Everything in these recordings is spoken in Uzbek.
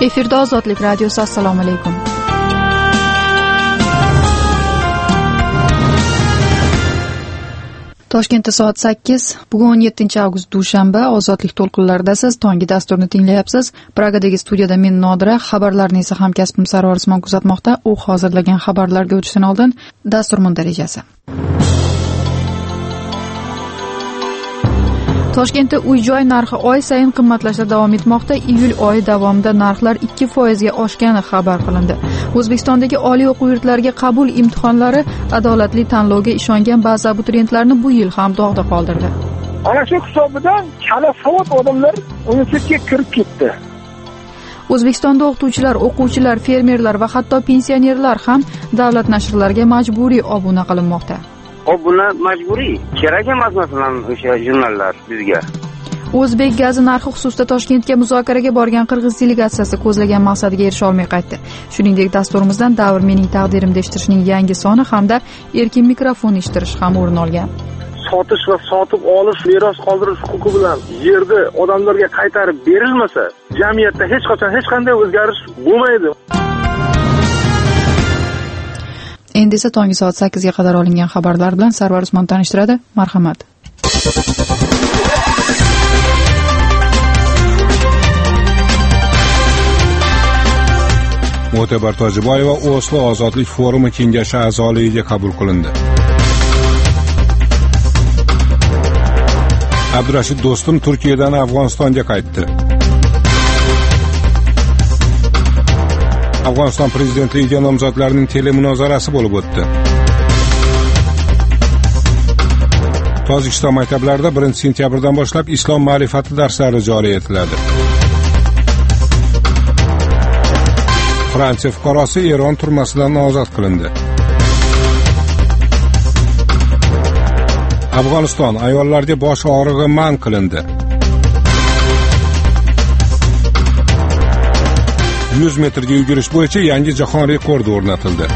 Efirda Ozodlik radiosi. Assalomu alaykum. Toshkentda soat 8. Bugun 17 avgust dushanba. Ozodlik to'lqinlaridasiz. Tongi dasturni tinglayapsiz. Pragadagi studiyada men Nodira, xabarlarni esa hamkasbim Sarvar Usmon kuzatmoqda. U hozirlagan xabarlarga o'tishdan oldin dastur mundarejasi. Toshkentda uy-joy narxi oy sayin qimmatlashda davom etmoqda. Iyul oyi davomida narxlar 2% ga oshgani xabar qilindi. O'zbekistondagi oliy o'quv yurtlariga qabul imtihonlari adolatli tanlovga ishongan ba'zi abituriyentlarni bu yil ham dog'da qoldirdi. Ana shu hisobidan chala savod odamlar universitetga kirib ketdi. O'zbekistonda o'qituvchilar, o'quvchilar, fermerlar va hatto pensionerlar ham davlat nashrlariga majburiy obuna qilinmoqda. Bular majburiy, kerak emas masalan o'sha jurnallar bizga. O'zbek gazi narxi xususida Toshkentga muzokaraga borgan qirg'iz delegatsiyasi ko'zlagan maqsadiga erisha olmay qaytdi. Shuningdek, dasturimizdan davr mening taqdirimda eshittirishning yangi soni hamda erkin mikrofon eshittirish ham o'rin olgan. Sotish va sotib olish, meros qoldirish huquqi bilan yerni odamlarga qaytarib berilmasa, jamiyatda hech qachon hech qanday o'zgarish bo'lmaydi. Endi esa tongi soat 8 ga qadar olingan xabarlar bilan Sarvar Usmon tanishtiradi. Marhamat. Mo'tabar Tojiboyeva Oslo ozodlik forumi kengashi a'zoligiga qabul qilindi. Abdurashid Do'stum Turkiyadan Afg'onistonga qaytdi. Afg'oniston prezidentligiga nomzodlarning telemunozarasi bo'lib o'tdi. Tojikiston maktablarida 1-sentyabrdan boshlab islom ma'rifati darslari joriy etiladi. Fransiya fuqarosi Eron turmasidan ozod qilindi. Afg'oniston ayollarga bosh og'rig'i man qilindi. 100 metrga yugurish bo'yicha yangi jahon rekordi o'rnatildi.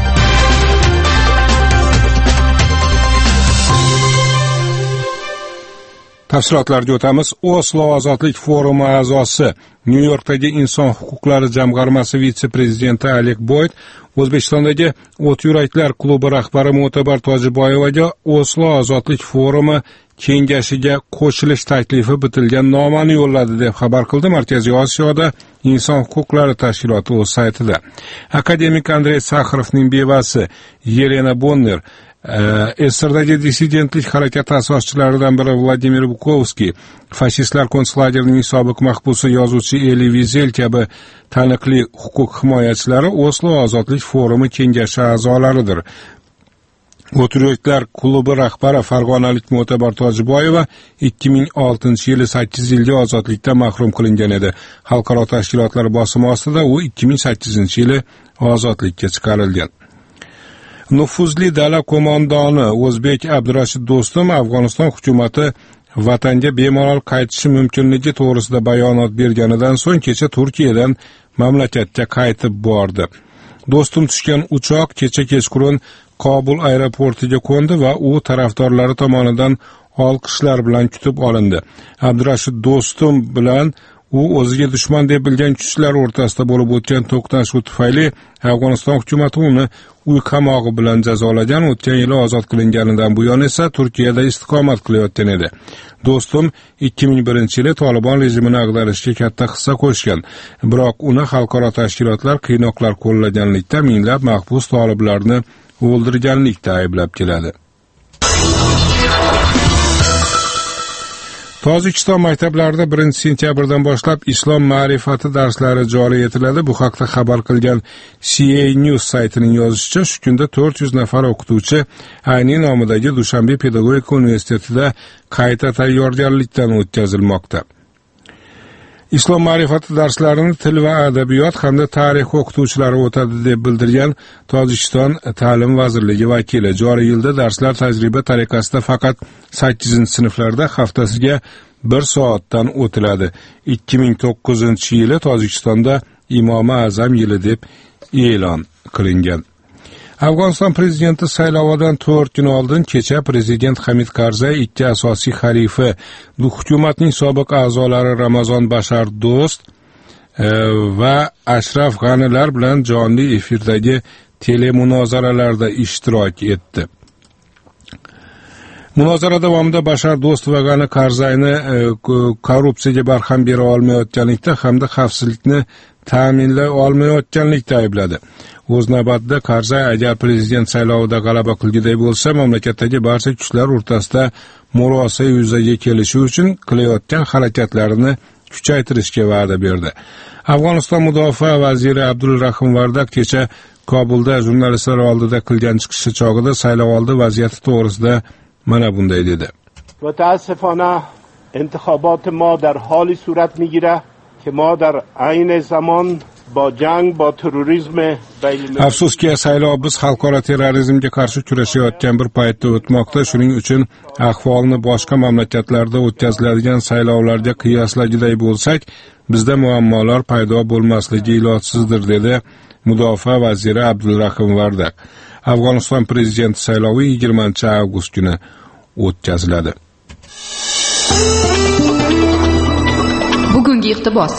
Tafsilotlarga o'tamiz. Oslo ozodlik forumi a'zosi, Nyu-Yorkdagi inson huquqlari jamg'armasi vitse-prezidenti Alek Boyd O'zbekistondagi o't yuraklar klubi rahbari Mo'tabar Tojiboyevaga Oslo ozodlik forumi kengashiga qo'shilish taklifi bitilgan nomani yo'lladi deb xabar qildi Markaziy Osiyoda inson huquqlari tashkiloti o'z saytida. Akademik Andrey Sakharovning bevasi Yelena Bonner, Esrdagi dissidentlik harakati asoschilaridan biri Vladimir Bukovskiy, fashistlar konslagerining sobiq mahbusi yozuvchi Eli Wiesel kabi taniqli huquq himoyachilari Oslo ozodlik forumi kengashi a'zolaridir. O't yuraklar klubi rahbari farg'onalik Mo'tabar Tojiboyeva 2006-yili 8 yilga ozodlikdan mahrum qilingan edi. Xalqaro tashkilotlar bosimi ostida u 2008-yili ozodlikka chiqarilgan. Nufuzli dala qo'mondoni O'zbek Abdurashid Do'stum Afg'oniston hukumati vatanga bemalol qaytishi mumkinligi to'g'risida bayonot berganidan so'ng kecha Turkiyadan mamlakatga qaytib bordi. Do'stum tushgan uchoq kecha kechqurun Kobul aeroportiga qo'ndi va u tarafdorlari tomonidan olqishlar bilan kutib olindi. Abdurashid Do'stum bilan u o'ziga dushman deb bilgan kuchlar o'rtasida bo'lib o'tgan to'qnashuv tufayli Afg'oniston hukumati uni uy qamog'i bilan jazolagan. O'tgan yili ozod qilinganidan buyon esa Turkiyada istiqomat qilayotgan edi. Do'stum 2001-yili Tolibon rejimini ag'darishga katta hissa qo'shgan. Biroq uni xalqaro tashkilotlar qiynoqlar qo'llaganlikda minglab mahbus toliblarni o'ldirganlikda ayblab keladi. Tojikiston maktablarida 1-sentyabrdan boshlab islom ma'rifati darslari joriy etiladi. Bu haqda xabar qilgan CA News saytining yozishicha, shu kunda 400 nafar o'qituvchi ayni nomidagi Dushanbe pedagogika universitetida qayta tayyorgarlikdan o'tkazilmoqda. Islom ma'rifati darslarini til va adabiyot hamda tarix o'qituvchilari o'tadi deb bildirgan Tojikiston ta'lim vazirligi vakili. Joriy yilda darslar tajriba tariqasida faqat 8-sinflarda haftasiga 1 soatdan o'tiladi. 2009-yili Tojikistonda Imom Azam yili deb e'lon qilingan. Afg'oniston prezidenti saylovidan 4 kun oldin kecha prezident Hamid Karzay ikki asosiy xalifa, hukumatning sobiq a'zolari Ramazon Bashar Do'st va Ashraf G'anilar bilan jonli efirdagi telemunozaralarda ishtirok etdi. Munozara davomida Bashar Do'stov va G'ani Karzayni korrupsiyaga barham bera olmayotganlikda hamda xavfsizlikni ta'minlay olmayotganlikda aybladi. O'z navbatida Karzay agar prezident saylovida g'alaba qilguday bo'lsa, mamlakatdagi barcha kuchlar o'rtasida murosa yuzaga kelishi uchun qilayotgan harakatlarini kuchaytirishga va'da berdi. Afg'oniston mudofaa vaziri Abdulrahim Vardak kecha Kobulda jurnalistlar oldida qilgan chiqishi chog'ida saylovoldi vaziyati to'g'risida mana bunday dedi. متاسفانه انتخابات ما در حالی صورت میگیره که ما در عین زمان با جنگ با تروریسم Afsuski saylov biz xalqaro terrorizmga qarshi kurashayotgan bir paytda o'tmoqda. Shuning uchun ahvolni boshqa mamlakatlarda o'tkaziladigan saylovlarga qiyoslagiday bo'lsak, bizda muammolar paydo bo'lmasligi ilojsizdir, dedi Mudofaa vaziri Abdulrahim Vardak. Afg'oniston prezidenti saylovi 20-avgust kuni o'tkaziladi. Bugungi iqtibos.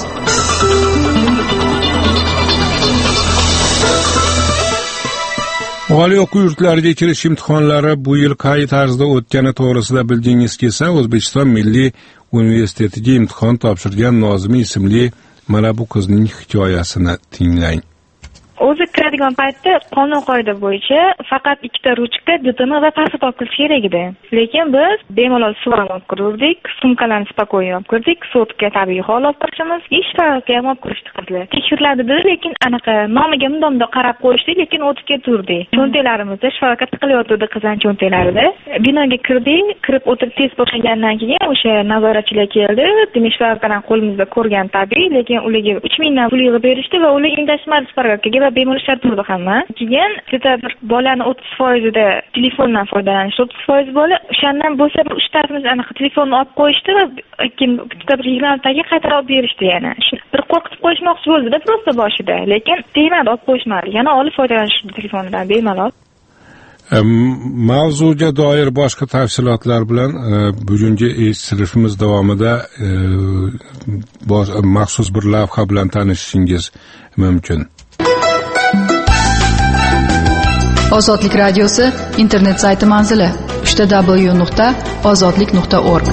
Oliy o'quv yurtlariga kirish imtihonlari bu yil qay tarzda o'tgani to'g'risida bilgingiz kelsa, O'zbekiston Milliy universitetiga imtihon topshirgan Nozima ismli mana bu qizning hikoyasini tinglang. O'zi kiradigan paytda qonun qoida bo'yicha faqat 2ta ruchka, diplom va pasport olib kirish kerak edi. Lekin biz bemalol suv olib kirdik, sumkalarni spakoy olib kirdik, sotka tabiiy hol olib kirishimiz, ish faoliyatiga ham olib kirishdi qizlar. Tekshiriladi dedi, lekin anaqa nomiga bunday qarab qo'yishdi, lekin o'tib keturdi. Cho'ntaklarimizda shifokat qilyotdi qizlar cho'ntaklarida. Binoga kirib o'tirib test boshlagandan keyin o'sha nazoratchilar keldi. Demak, shifokordan qo'limizda ko'rgan tabiiy, lekin ularga 3000 dan pul yig'ib berishdi va ular indashmadi shifokorga. Bemalol shart turdi hamma. Keyin bir bolani 30% da telefondan foydalanish, 30% bola o'shandan bo'lsa bir 3 tarafimiz anaqa telefonni olib qo'yishdi va keyin bitta bir yo'naltaga qaytarib olib berishdi yana. Bir qo'rqitib qo'yishmoqchi bo'ldi-da prosta boshida, lekin tegmadi, olib qo'yishmadi. Yana olib foydalanish telefonidan bemalol. Mavzuga doir boshqa tafsilotlar bilan bugungi sinfimiz davomida maxsus bir lavha bilan tanishishingiz mumkin. Ozodlik radiosi internet sayti manzili www.ozodlik.org.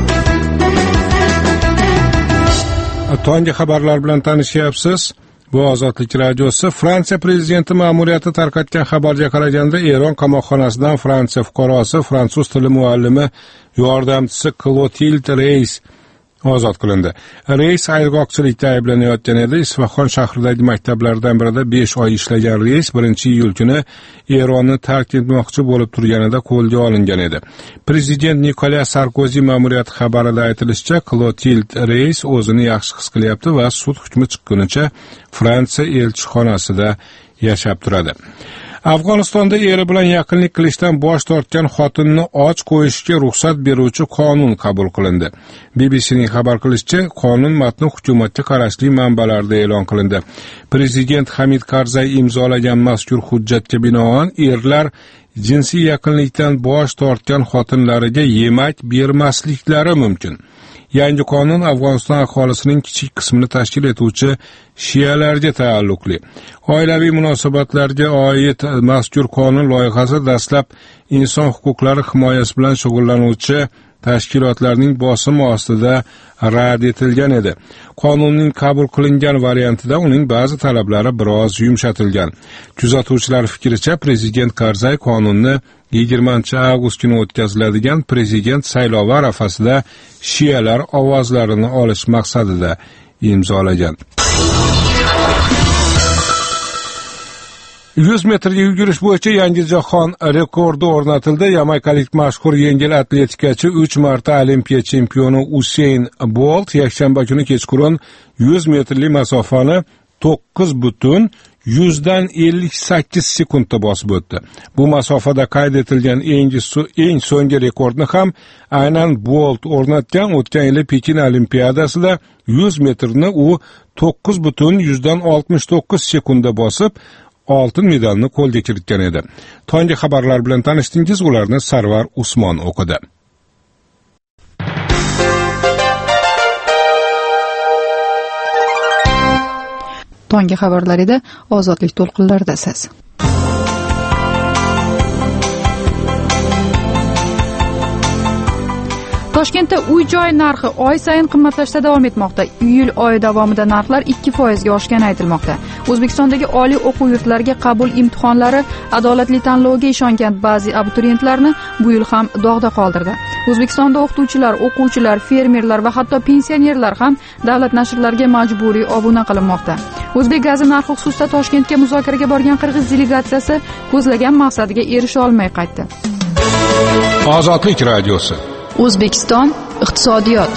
Tonggi xabarlar bilan tanishyapsiz. Bu Ozodlik radiosi. Fransiya prezidenti ma'muriyati tarqatgan xabarga qaraganda, Eron qamoqxonasidan Fransiya fuqarosi, fransuz tili muallimi yordamchisi Clotilde Reis ozod qilindi. Reis ayg'oqchilikda ayblanayotgan edi. Isfaxon shahridagi maktablardan birida 5 oy ishlagan Reis 1-iyul kuni Eronni tark etmoqchi bo'lib turganida qo'lga olingan edi. Prezident Nikolas Sarkozy ma'muriyati xabarida aytilishicha, Clotilde Reis o'zini yaxshi his qilyapti va sud hukmi chiqqunicha Fransiya elchixonasida yashab turadi. Afg'onistonda eri bilan yaqinlik qilishdan bosh tortgan xotinni och qo'yishga ruxsat beruvchi qonun qabul qilindi. BBCning xabar qilishicha, qonun matni hukumatga qarashli manbalarda e'lon qilindi. Prezident Hamid Karzay imzolagan mazkur hujjatga binoan erlar jinsiy yaqinlikdan bosh tortgan xotinlariga yemak bermasliklari mumkin. Yangi qonun Afg'oniston aholisining kichik qismini tashkil etuvchi shialarga taalluqli. Oilaviy munosabatlarga oid mazkur qonun loyihasi dastlab inson huquqlari himoyasi bilan shug'ullanuvchi tashkilotlarning bosimi ostida rad etilgan edi. Qonunning qabul qilingan variantida uning ba'zi talablari biroz yumshatilgan. Kuzatuvchilar fikricha, prezident Karzay qonunni 20-avgust kuni o'tkaziladigan prezident saylovi arafasida shialar ovozlarini olish maqsadida imzolagan. 100 metrga yugurish bo'yicha yangi jahon rekordi o'rnatildi. Yamaykalik mashhur yengil atletikachi 3 marta olimpiya chempioni Usain Bolt yakshanba kuni kechqurun 100 metrli masofani 9,158 sekundda bosib o'tdi. Bu masofada qayd etilgan eng so'nggi rekordni ham aynan Bolt o'rnatgan. O'tgan yili Pekin olimpiadasida 100 metrni u 9,69 sekundda bosib oltin medalni qo'lga kiritgan edi. Tonggi xabarlar bilan tanishdingiz, ularni Sarvar Usmon o'qidi. Tonggi xabarlarida ozodlik to'lqinlaridasiz. Toshkentda uy-joy narxi oy sayin qimmatlashda davom etmoqda. Iyul oyi davomida narxlar 2% ga oshgani aytilmoqda. O'zbekistondagi oliy o'quv yurtlariga qabul imtihonlari adolatli tanloviga ishongan ba'zi abituriyentlarni bu yil ham dog'da qoldirdi. O'zbekistonda o'qituvchilar, o'quvchilar, fermerlar va hatto pensionerlar ham davlat nashrlariga majburiy obuna qilinmoqda. O'zbek gazi narxi xususida Toshkentga muzokaraga borgan qirg'iz delegatsiyasi ko'zlagan maqsadiga erisha olmay qaytdi. Ozodlik radiosi. O'zbekiston iqtisodiyot.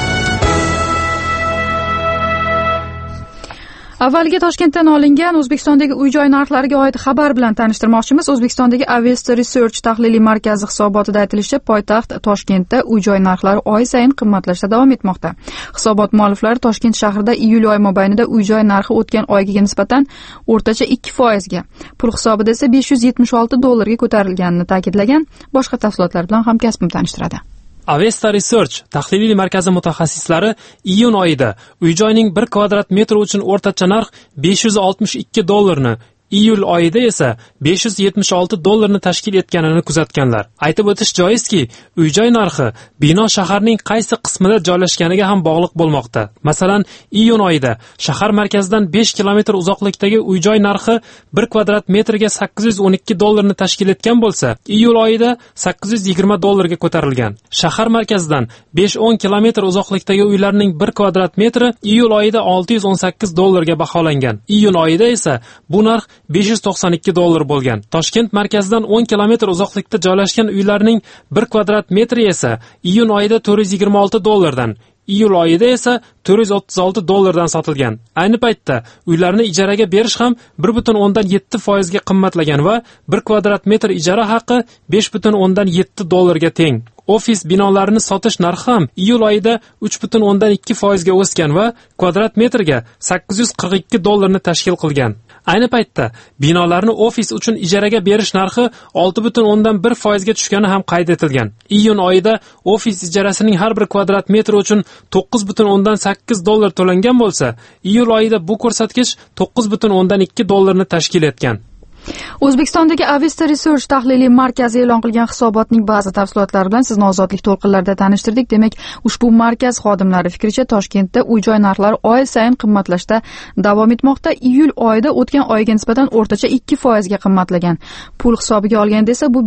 Avvaliga Toshkentdan olingan O'zbekistondagi uy-joy narxlariga oid xabar bilan tanishtirmoqchimiz. O'zbekistondagi Avesta Research tahliliy markazi hisobotida aytilishicha, poytaxt Toshkentda uy-joy narxlari oy sayin qimmatlashda davom etmoqda. Hisobot mualliflari Toshkent shahrida iyul oyi mobaynida uy-joy narxi o'tgan oyga nisbatan o'rtacha 2% ga, pul hisobida esa $576 ga ko'tarilganini ta'kidlagan. Boshqa tafsilotlar bilan hamkasbim tanishtiradi. Avesta Research tahliliy markazi mutaxassislari iyun oyida uy-joyning 1 kvadrat metr uchun o'rtacha narx $562 ni, iyul oyida esa $576 ni tashkil etganini kuzatganlar. Aytib o'tish joizki, uy-joy narxi bino shaharning qaysi qismida joylashganiga ham bog'liq bo'lmoqda. Masalan, iyun oyida shahar markazidan 5 kilometr uzoqlikdagi uy-joy narxi 1 kvadrat metrga $812 ni tashkil etgan bo'lsa, iyul oyida $820 ga ko'tarilgan. Shahar markazidan 5-10 kilometr uzoqlikdagi uylarning 1 kvadrat metri iyul oyida $618 ga baholangan. Iyun oyida esa bu narx $592 bo'lgan. Toshkent markazidan 10 kilometr uzoqlikda joylashgan uylarning 1 kvadrat metri esa iyun oyida $426 dan, iyul oyida esa $436 dan sotilgan. Ayni paytda uylarni ijaraga berish ham 1.7% ga qimmatlagan va 1 kvadrat metr ijara haqi $5.7 ga teng. Ofis binolarini sotish narxi ham iyul oyida 3.2% ga o'sgan va kvadrat metrga $842 ni tashkil qilgan. Ayni paytda binolarni ofis uchun ijaraga berish narxi 6.1% ga tushgani ham qayd etilgan. Iyun oyida ofis ijarasining har bir kvadrat metri uchun $9.8 to'langan bo'lsa, iyul oyida bu ko'rsatkich $9.2 ni tashkil etgan. O'zbekistondagi Avesta Research tahliliy markazi e'lon qilgan hisobotning ba'zi tafsilotlari bilan sizni ozodlik to'lqinlarida tanishtirdik. Demak, ushbu markaz xodimlari fikricha Toshkentda uy-joy narxlari oy sayin qimmatlashda davom etmoqda. Iyul oyida o'tgan oyga nisbatan o'rtacha 2% ga qimmatlagan. Pul hisobiga olganda esa bu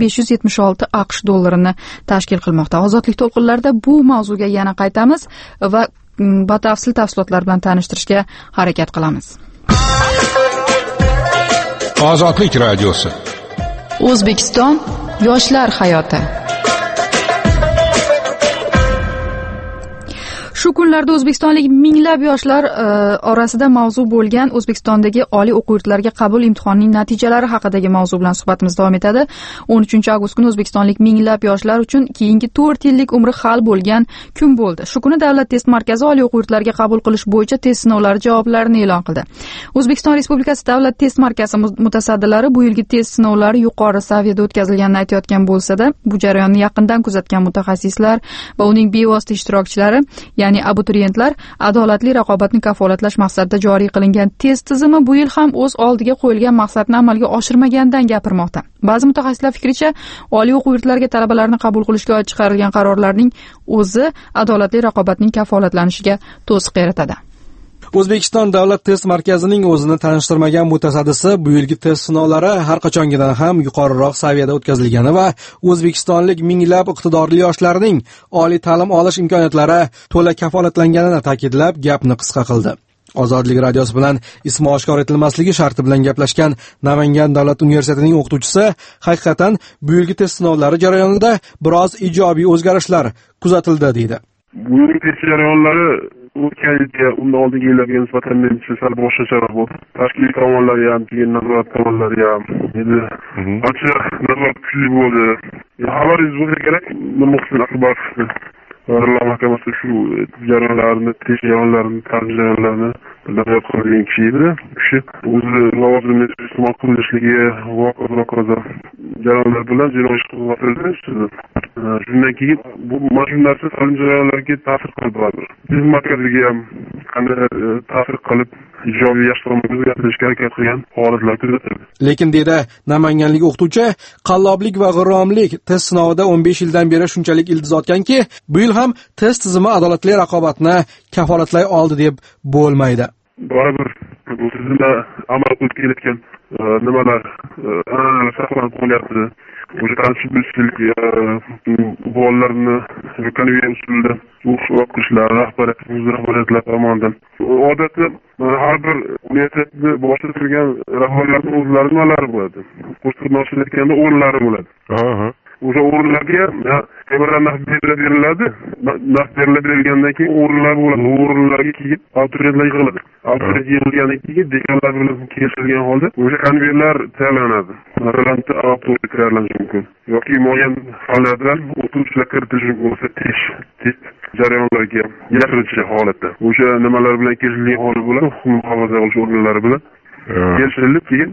$576 tashkil qilmoqda. Ozodlik to'lqinlarida bu mavzuga yana qaytamiz va batafsil tafsilotlar bilan tanishtirishga harakat qilamiz. Ozodlik radiosi. O'zbekiston yoshlar hayoti. Shu kunlarda o'zbekistonlik minglab yoshlar orasida mavzu bo'lgan O'zbekistondagi oliy o'quv yurtlariga qabul imtihonining natijalari haqidagi mavzu bilan suhbatimiz davom etadi. 13 avgust kuni o'zbekistonlik minglab yoshlar uchun keyingi 4 yillik umri hal bo'lgan kun bo'ldi. Shu kuni Davlat test markazi oliy o'quv yurtlariga qabul qilish bo'yicha test sinovlari javoblarini e'lon qildi. O'zbekiston Respublikasi Davlat test markazi mutasaddilari bu yilgi test sinovlari yuqori saviyada o'tkazilganini aytayotgan bo'lsa-da, bu jarayonni yaqindan kuzatgan mutaxassislar va uning bevosita ishtirokchilari, ya'ni abituriyentlar adolatli raqobatni kafolatlash maqsadida joriy qilingan test tizimi bu yil ham o'z oldiga qo'yilgan maqsadni amalga oshirmaganidan gapirmoqda. Ba'zi mutaxassislar fikricha, oliy o'quv yurtlariga talabalarni qabul qilishga oid chiqarilgan qarorlarning o'zi adolatli raqobatning kafolatlanishiga to'siq yaratadi. O'zbekiston Davlat test markazining o'zini tanishtirmagan mutasaddisi bu yilgi test sinovlari har qachongidan ham yuqoriroq saviyada o'tkazilgani va o'zbekistonlik minglab iqtidorli yoshlarning oliy ta'lim olish imkoniyatlari to'la kafolatlanganini ta'kidlab, gapni qisqa qildi. Ozodlik radiosi bilan ismi oshkor etilmasligi sharti bilan gaplashgan Namangan davlat universitetining o'qituvchisi haqiqatan bu yilgi test sinovlari jarayonida biroz ijobiy o'zgarishlar kuzatildi deydi. Bu yilgi test jarayonlari o'tgan yilga, undan oldingi yillarga nisbatan menimcha sal boshqacharoq bo'ldi. Tashkiliy tomonlari ham, keyin nazorat tomonlari ham edi. Ancha nazorat kuchli bo'ldi. Xabaringiz bo'lsa kerak, Muhsin Akbarovni Vazirlar Mahkamasi shu jarayonlarni, test jarayonlarini, ta'lim jarayonlarini nazorat qilgan kishi edi. Kishi o'zi lavozimni iste'mol qilishligi va hokazo jarayonlar bilan jinoiy ish qo'zg'atildi. Shundan keyin bu mashhur ta'lim jarayonlariga ta'sir qildi. Biz markaziga ham qanday ta'sir qilib ijobiy yoshlarni o'zgartirishga harakat qilgan holatlar kuzatildi. Lekin deydi namanganlik o'qituvchi, qalloblik va g'irromlik test sinovida 15 yildan beri shunchalik ildiz otganki, bu yil ham test tizimi adolatli raqobatni kafolatlay oldi deb bo'lmaydi. Baribir bu tizimda amal qilib kelayotgan nimalar an'analar saqlanib qolyapti. O'sha tanishib-bilishlik, bolalarni konveyer usulida o'qishlar, rahbariyatlar tomonidan. Odatda har bir universitetni boshida turgan rahbarlarning o'zlari nimalari bo'ladi. Qo'shtirnochilikda o'rinlari bo'ladi. O'sha o'rinlarga temirdan naqd beriladi. Naqd berilgandan keyin o'rinlar bo'ladi. O'rinlarga keyin abituriyentlar yig'iladi. Abituriyent yig'ilgandan keyin dekanlar bilan kelishilgan holda o'sha konvertlar tayyorlanadi. Masalan, avtobus tayyorlanishi mumkin. Yoki muayyan fanlardan o'qituvchilar kiritilishi mumkin bo'lsa test jarayonlariga yashirincha holatda. O'sha nimalar bilan kelishilgan holat bo'ladi. Huquq muhofaza qilish organlari bilan kelishilib keyin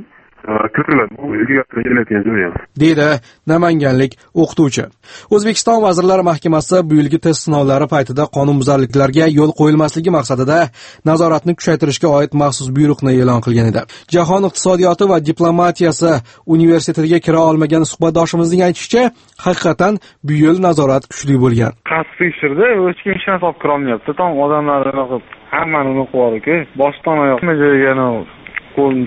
deydi namanganlik o'qituvchi. O'zbekiston Vazirlar Mahkamasi bu yilgi test sinovlari paytida qonunbuzarliklarga yo'l qo'yilmasligi maqsadida nazoratni kuchaytirishga oid maxsus buyruqni e'lon qilgan edi. Jahon iqtisodiyoti va diplomatiyasi universitetiga kira olmagan suhbatdoshimizning aytishicha, haqiqatan bu yil nazorat kuchli bo'lgan. Qattiq tekshirdi, hech kim ishini olib kira olmayapti. Tom odamlar hammani o'qib oldi-ku, boshdan oyoq hamma joyga qo'lni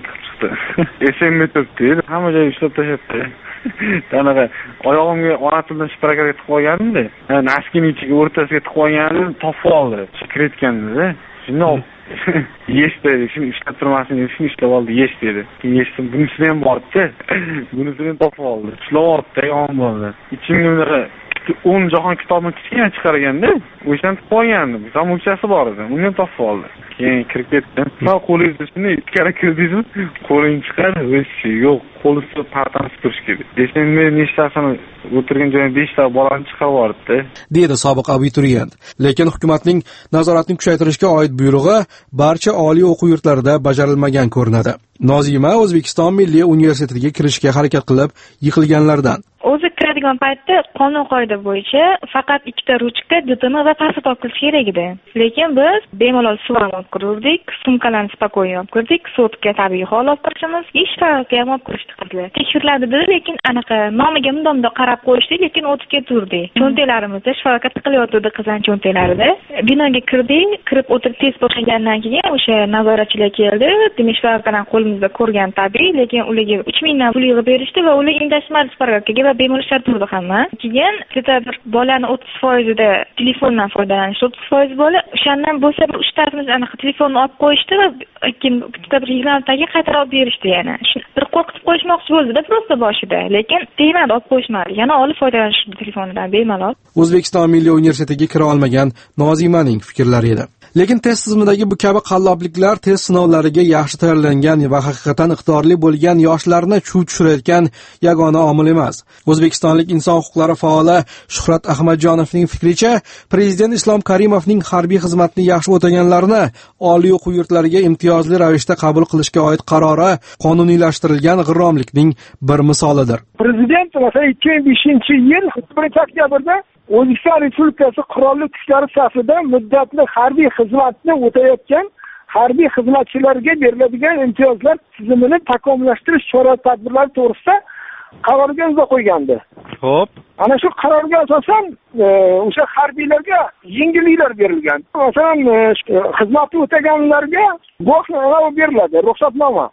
esimga turibdi. Hamma joy ishlab tashlabdi. Qanaqa oyog'imga ona tildan shiprakar etib qo'yganimda, naskining ichiga o'rtasiga tiqib qo'yganimni topib oldi. Kiritganda, shundoq yeshdi, shuni ishlab turmasin, shuni ishlab oldi, yesh dedi. Yeshdim, bunisini ham bordi. Bunisini topib oldi. Ishlab oldi, yomon bo'ldi. Ichimga unaqa 10 jahon kitobini kichkina chiqarganda, o'shani qo'ygandim. Zamokchasi bor edi. Uni topib oldi. Keyin kirib ketdim. Men qo'lingizni ikkala kirdingizmi? Qo'ling chiqadi, hech yo'q. Qo'lingizni partani supurish kerak. Desam, men nechtasini o'tirgan joydan 5 ta bolani chiqarib yubordi. Deydi sobiq abituriyent. Lekin hukumatning nazoratni kuchaytirishga oid buyrug'i barcha oliy o'quv yurtlarida bajarilmagan ko'rinadi. Nozima O'zbekiston Milliy universitetiga kirishga harakat qilib, yiqilganlardan. O'zi kiradigan paytda qonun qoida bo'yicha faqat 2 ta ruchka, DTM va pasport olib kirish kerak edi. Lekin biz bemalol suv olib kirdik, sumkalarni spakoy olib kirdik, so'tga tabiiy hol olib kirishimiz, ishtaga ham olib kirishdi qizlar. Tekshiriladi dedi, lekin anaqa nomiga mundoq qarab qo'yishdi, lekin o'tib ketaverdi. Cho'ntaklarimizda shifokat qilyotdi qizlar cho'ntaklarida. Binoga kirib o'tirib test boshlagandan keyin o'sha nazoratchilar keldi. Demak, shifokadan qo'limizda ko'rgan tabiiy, lekin ularga 3000 dan pul yig'ib berishdi va ular indashmar shifokaga va bemalol shart turdi hamma. Keyin bitta bir bolani 30% da telefondan foydalanish, 30% bola o'shandan bo'lsa bir 3 tasimiz anaqa telefonni olib qo'yishdi va keyin bitta bir 20 taga qaytarib olib berishdi yana. Bir qo'rqitib qo'yishmoqchi bo'ldi-da prosta boshida, lekin tegmadi, olib qo'yishmadi. Yana olib foydalanishdi telefonidan bemalol. O'zbekiston Milliy universitetiga kira olmagan Nozimaning fikrlari edi. Lekin test tizimidagi bu kabi qallobliklar test sinovlariga yaxshi tayyorlangan va haqiqatan iqtidorli bo'lgan yoshlarni chuv tushirayotgan yagona omil emas. O'zbekistonlik inson huquqlari faoli Shuhrat Ahmadjonovning fikricha, Prezident Islom Karimovning harbiy xizmatni yaxshi o'taganlarni oliy o'quv yurtlariga imtiyozli ravishda qabul qilishga oid qarori qonuniylashtirilgan g'irromlikning bir misolidir. Prezident masalan 2005-yil 1-oktyabrda O'zbekiston Respublikasi Qurolli Kuchlari safida muddatli harbiy xizmatni o'tayotgan harbiy xizmatchilarga beriladigan imtiyozlar tizimini takomillashtirish chora-tadbirlari to'g'risida qarorga imzo qo'ygandi. Xo'p. Ana shu qarorga asosan o'sha harbiylarga yengilliklar berilgan. Masalan, xizmatni o'taganlarga guvohnoma beriladi, ruxsatnoma.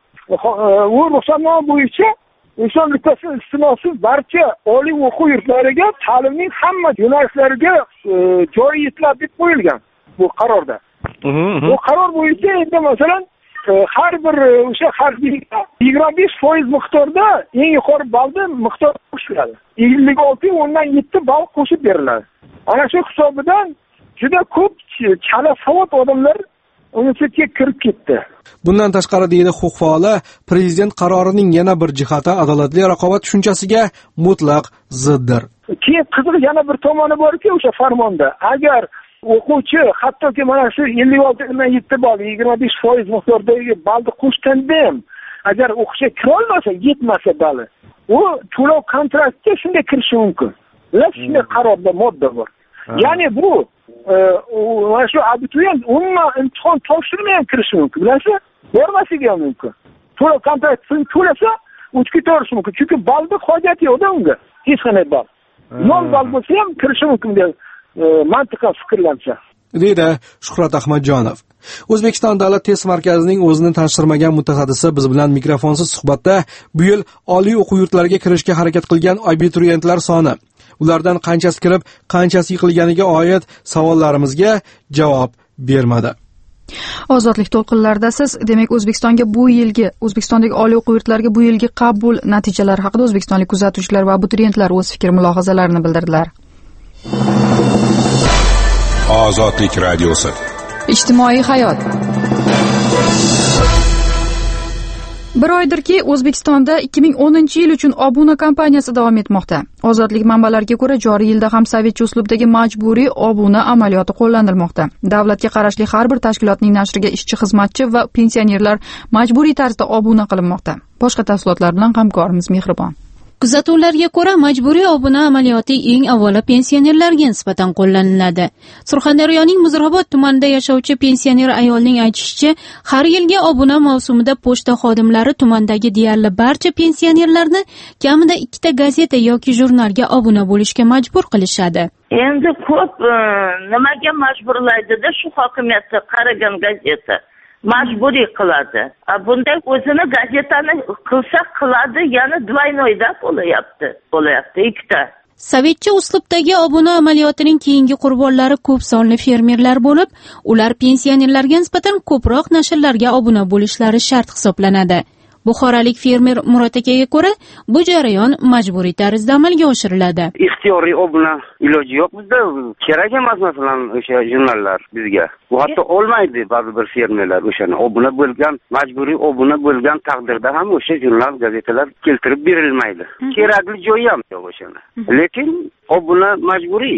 U ruxsatnoma bo'yicha Respublikasi istisnosiz barcha oliy o'quv yurtlariga ta'limning hamma yo'nalishlariga joy yetiladi deb qo'yilgan bu qarorda. Bu qaror bo'yicha endi masalan har bir o'sha harbiyga 25% miqdorda eng yuqori ballni miqdor qo'shiladi. 56.7 ball qo'shib beriladi. Ana shu hisobidan juda ko'p chala savod odamlar universitetga kirib ketdi. Bundan tashqari deydi huquq faoli, prezident qarorining yana bir jihati adolatli raqobat tushunchasiga mutlaq ziddir. Keyin qiziq yana bir tomoni borki, o'sha farmonda agar o'quvchi hattoki mana shu 56.7 ball, 25% miqdordagi ballni qo'shganda ham agar o'qishga kira olmasa, yetmasa balli, u to'lov kontraktga shunday kirishi mumkin. Shunday qarorda modda bor. Ya'ni bu mana shu abituriyent umuman imtihon topshirmay kirishi mumkin, bilasizmi? bermasligi ham mumkin. To'lab kontrakt pulini to'lasa, o'tib ketaversa mumkin. Chunki balda hojati yo'qda unga. Hech qanday bal. 0 bal bo'lsa ham kirishi mumkin deb mantiqan fikrlansa. deydi Shuhrat Ahmadjonov. O'zbekiston davlat test markazining o'zini tanishtirmagan mutasaddisi biz bilan mikrofonsiz suhbatda bu yil oliy o'quv yurtlariga kirishga harakat qilgan abituriyentlar soni, ulardan qanchasi kirib, qanchasi yiqilganiga oid savollarimizga javob bermadi. Ozodlik to'lqinlaridasiz. Demak, O'zbekistondagi oliy o'quv yurtlariga bu yilgi qabul natijalari haqida o'zbekistonlik kuzatuvchilar va abituriyentlar o'z fikr mulohazalarini bildirdilar. Ozodlik radiosi. Ijtimoiy hayot. Bir oydirki, O'zbekistonda 2010-yil uchun obuna kampaniyasi davom etmoqda. Ozodlik manbalariga ko'ra, joriy yilda ham sovetcha uslubdagi majburiy obuna amaliyoti qo'llanilmoqda. Davlatga qarashli har bir tashkilotning nashriga ishchi, xizmatchi va pensionerlar majburiy tarzda obuna qilinmoqda. Boshqa tafsilotlar bilan hamkorimiz Mehribon. Kuzatuvlarga ko'ra, majburiy obuna amaliyoti eng avvalo pensionerlarga nisbatan qo'llaniladi. Surxondaryoning Muzrabot tumanida yashovchi pensioner ayolning aytishicha, har yilgi obuna mavsumida pochta xodimlari tumandagi deyarli barcha pensionerlarni kamida 2 ta gazeta yoki jurnalga obuna bo'lishga majbur qilishadi. Endi ko'p nimaga majburlaydida shu hokimiyatga qaragan gazeta majburiy qiladi. Bunday o'zini gazetani qilsa qiladi, yana dvaynoyda bo'layapti 2 ta. Sovetcha uslubdagi obuna amaliyotining keyingi qurbonlari ko'p sonli fermerlar bo'lib, ular pensionerlarga nisbatan ko'proq nashrlarga obuna bo'lishlari shart hisoblanadi. Buxorolik fermer Murod akaga ko'ra, bu jarayon majburiy tarzda amalga oshiriladi. Ixtiyoriy obuna iloji yo'q bizda. Kerak emas masalan o'sha jurnallar bizga. Bu hatto olmaydi ba'zi bir fermerlar o'shani obuna bo'lgan, majburiy obuna bo'lgan taqdirda ham o'sha jurnal, gazetalar keltirib berilmaydi. Kerakli joyi ham yo'q o'shani. Lekin obuna majburiy.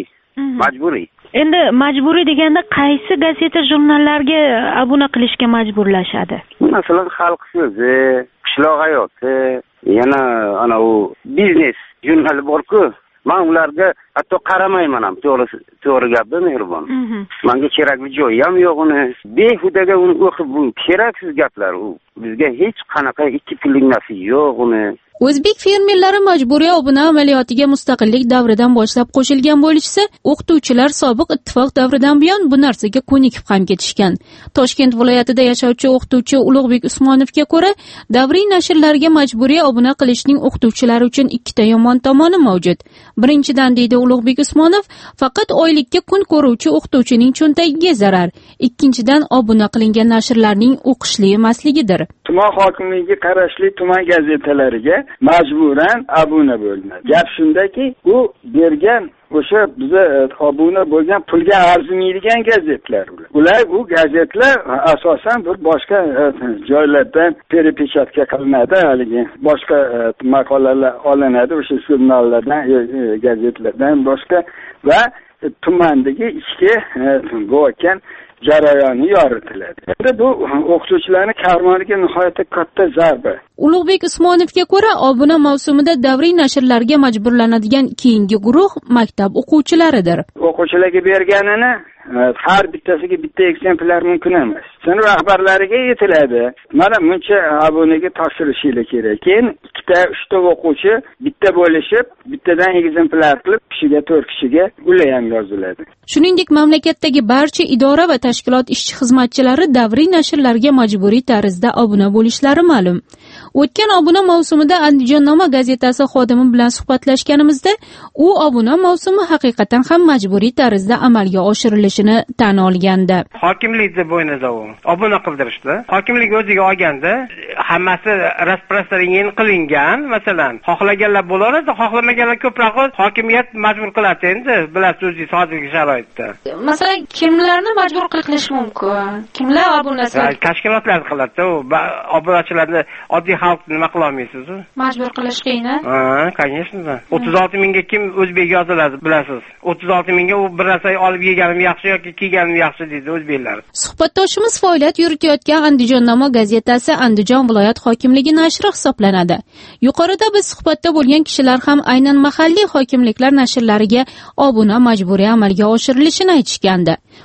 Endi majburiy deganda qaysi gazeta, jurnallarga obuna qilishga majburlashadi? Masalan, Xalq so'zi, Qishloq hayoti, yana ana u biznes jurnali bor-ku, men ularga hatto qaramayman ham, to'g'ri gapda Mehribon. Menga kerakli joyi ham yo'q uni. Behudaga uni o'qib, bu keraksiz gaplar u. Bizga hech qanaqa 2 pullik nafi yo'q uni. O'zbek fermerlari majburiy obuna amaliyotiga mustaqillik davridan boshlab qo'shilgan bo'lishsa, o'qituvchilar sobiq ittifoq davridan buyon bu narsaga ko'nikib ham ketishgan. Toshkent viloyatida yashovchi o'qituvchi Ulug'bek Usmonovga ko'ra, davriy nashrlarga majburiy obuna qilishning o'qituvchilar uchun 2 ta yomon tomoni mavjud. Birinchidan, deydi Ulug'bek Usmonov, faqat oylikka kun ko'ruvchi o'qituvchining cho'ntagiga zarar. Ikkinchidan, obuna qilingan nashrlarning o'qishli emasligidir. Tuman hokimligiga qarashli tuman gazetalariga majburan obuna bo'linadi. Gap shundaki, u bergan o'sha biza obuna bo'lgan pulga arzimaydigan gazetlar ular. Bu gazetlar asosan bir boshqa joylardan perepechatga qilinadi, haligi boshqa maqolalar olinadi o'sha jurnallardan, gazetlardan boshqa va tumandagi ichki bo'lgan jarayoni yoritiladi. Bu o'qituvchilarning karmoniga nihoyatda katta zarba. Ulug'bek Usmonovga ko'ra, obuna mavsumida davriy nashrlarga majburlanadigan keyingi guruh maktab o'quvchilaridir. O'quvchilarga berganini har bittasiga bitta eksemplar mumkin emas. Sinf rahbarlariga yetiladi. Mana buncha obunaga topshirishingiz kerak. Keyin 2 ta 3 ta o'quvchi bitta bo'lishib, bittadan eksemplar qilib, kishiga 4 kishiga ular ham yoziladi. Shuningdek, mamlakatdagi barcha idora va tashkilot ishchi xizmatchilari davriy nashrlarga majburiy tarzda obuna bo'lishlari ma'lum. O'tgan obuna mavsumida Andijonnoma gazetasi xodimi bilan suhbatlashganimizda, u obuna mavsumi haqiqatan ham majburiy tarzda amalga oshirilishini tan olgandi. Hokimlikda bo'ynida u obuna qildirishdi. Hokimlik o'ziga olganda hammasi rasprostranyen qilingan, masalan, xohlaganlar bo'laveradi, xohlamaganlar ko'proq hokimiyat majbur qiladi endi, bilasiz o'zingiz hozirgi sharoitda. Masalan, kimlarni majbur qilish mumkin? Kimlar obunasi? Tashkilotlar qiladi. U obunachilarni oddiy xalq nima qila olmaysiz? Majbur qilish qiyin. Конечно. 36 mingga kim o'zbek yoziladi, bilasiz. 36 mingga u bir narsa olib yeganim yaxshi yoki kiyganim yaxshi deydi o'zbeklar. Suhbatdoshimiz faoliyat yuritayotgan Andijonnoma gazetasi Andijon viloyat hokimligi nashri hisoblanadi. Yuqorida biz suhbatda bo'lgan kishilar ham aynan mahalliy hokimliklar nashrlariga obuna majburiy amalga oshirilishini aytishgandi.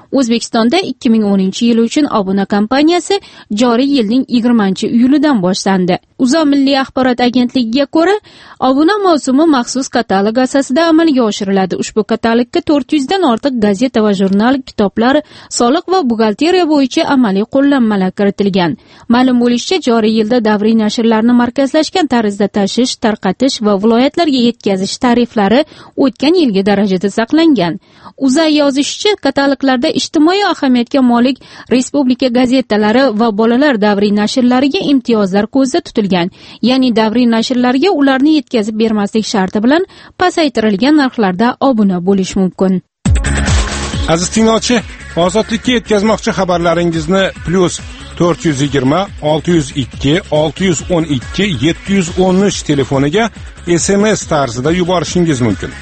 O'zbekistonda 2010-yil uchun obuna kampaniyasi joriy yilning 20-iyulidan boshlandi. UZA Milliy axborot agentligiga ko'ra, obuna mavsumi maxsus katalog asosida amalga oshiriladi. Ushbu katalogga 400 dan ortiq gazeta va jurnal, kitoblar, soliq va buxgalteriya bo'yicha amaliy qo'llanmalar kiritilgan. Ma'lum bo'lishicha, joriy yilda davriy nashrlarni markazlashgan tarzda tashish, tarqatish va viloyatlarga yetkazish tariflari o'tgan yilgi darajada saqlangan. UZA yozishicha, kataloglarda ijtimoiy ahamiyatga molik respublika gazetalari va bolalar davriy nashrlariga imtiyozlar ko'zda tutilgan. Ya'ni davriy nashrlarga ularni yetkazib bermaslik sharti bilan pasaytirilgan narxlarda obuna bo'lish mumkin. Aziz tinglovchi, ozodlikka yetkazmoqchi xabarlaringizni +420 602 612 713 telefoniga SMS tarzida yuborishingiz mumkin.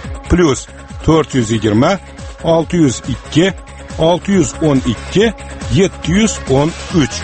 +420 602 612 713.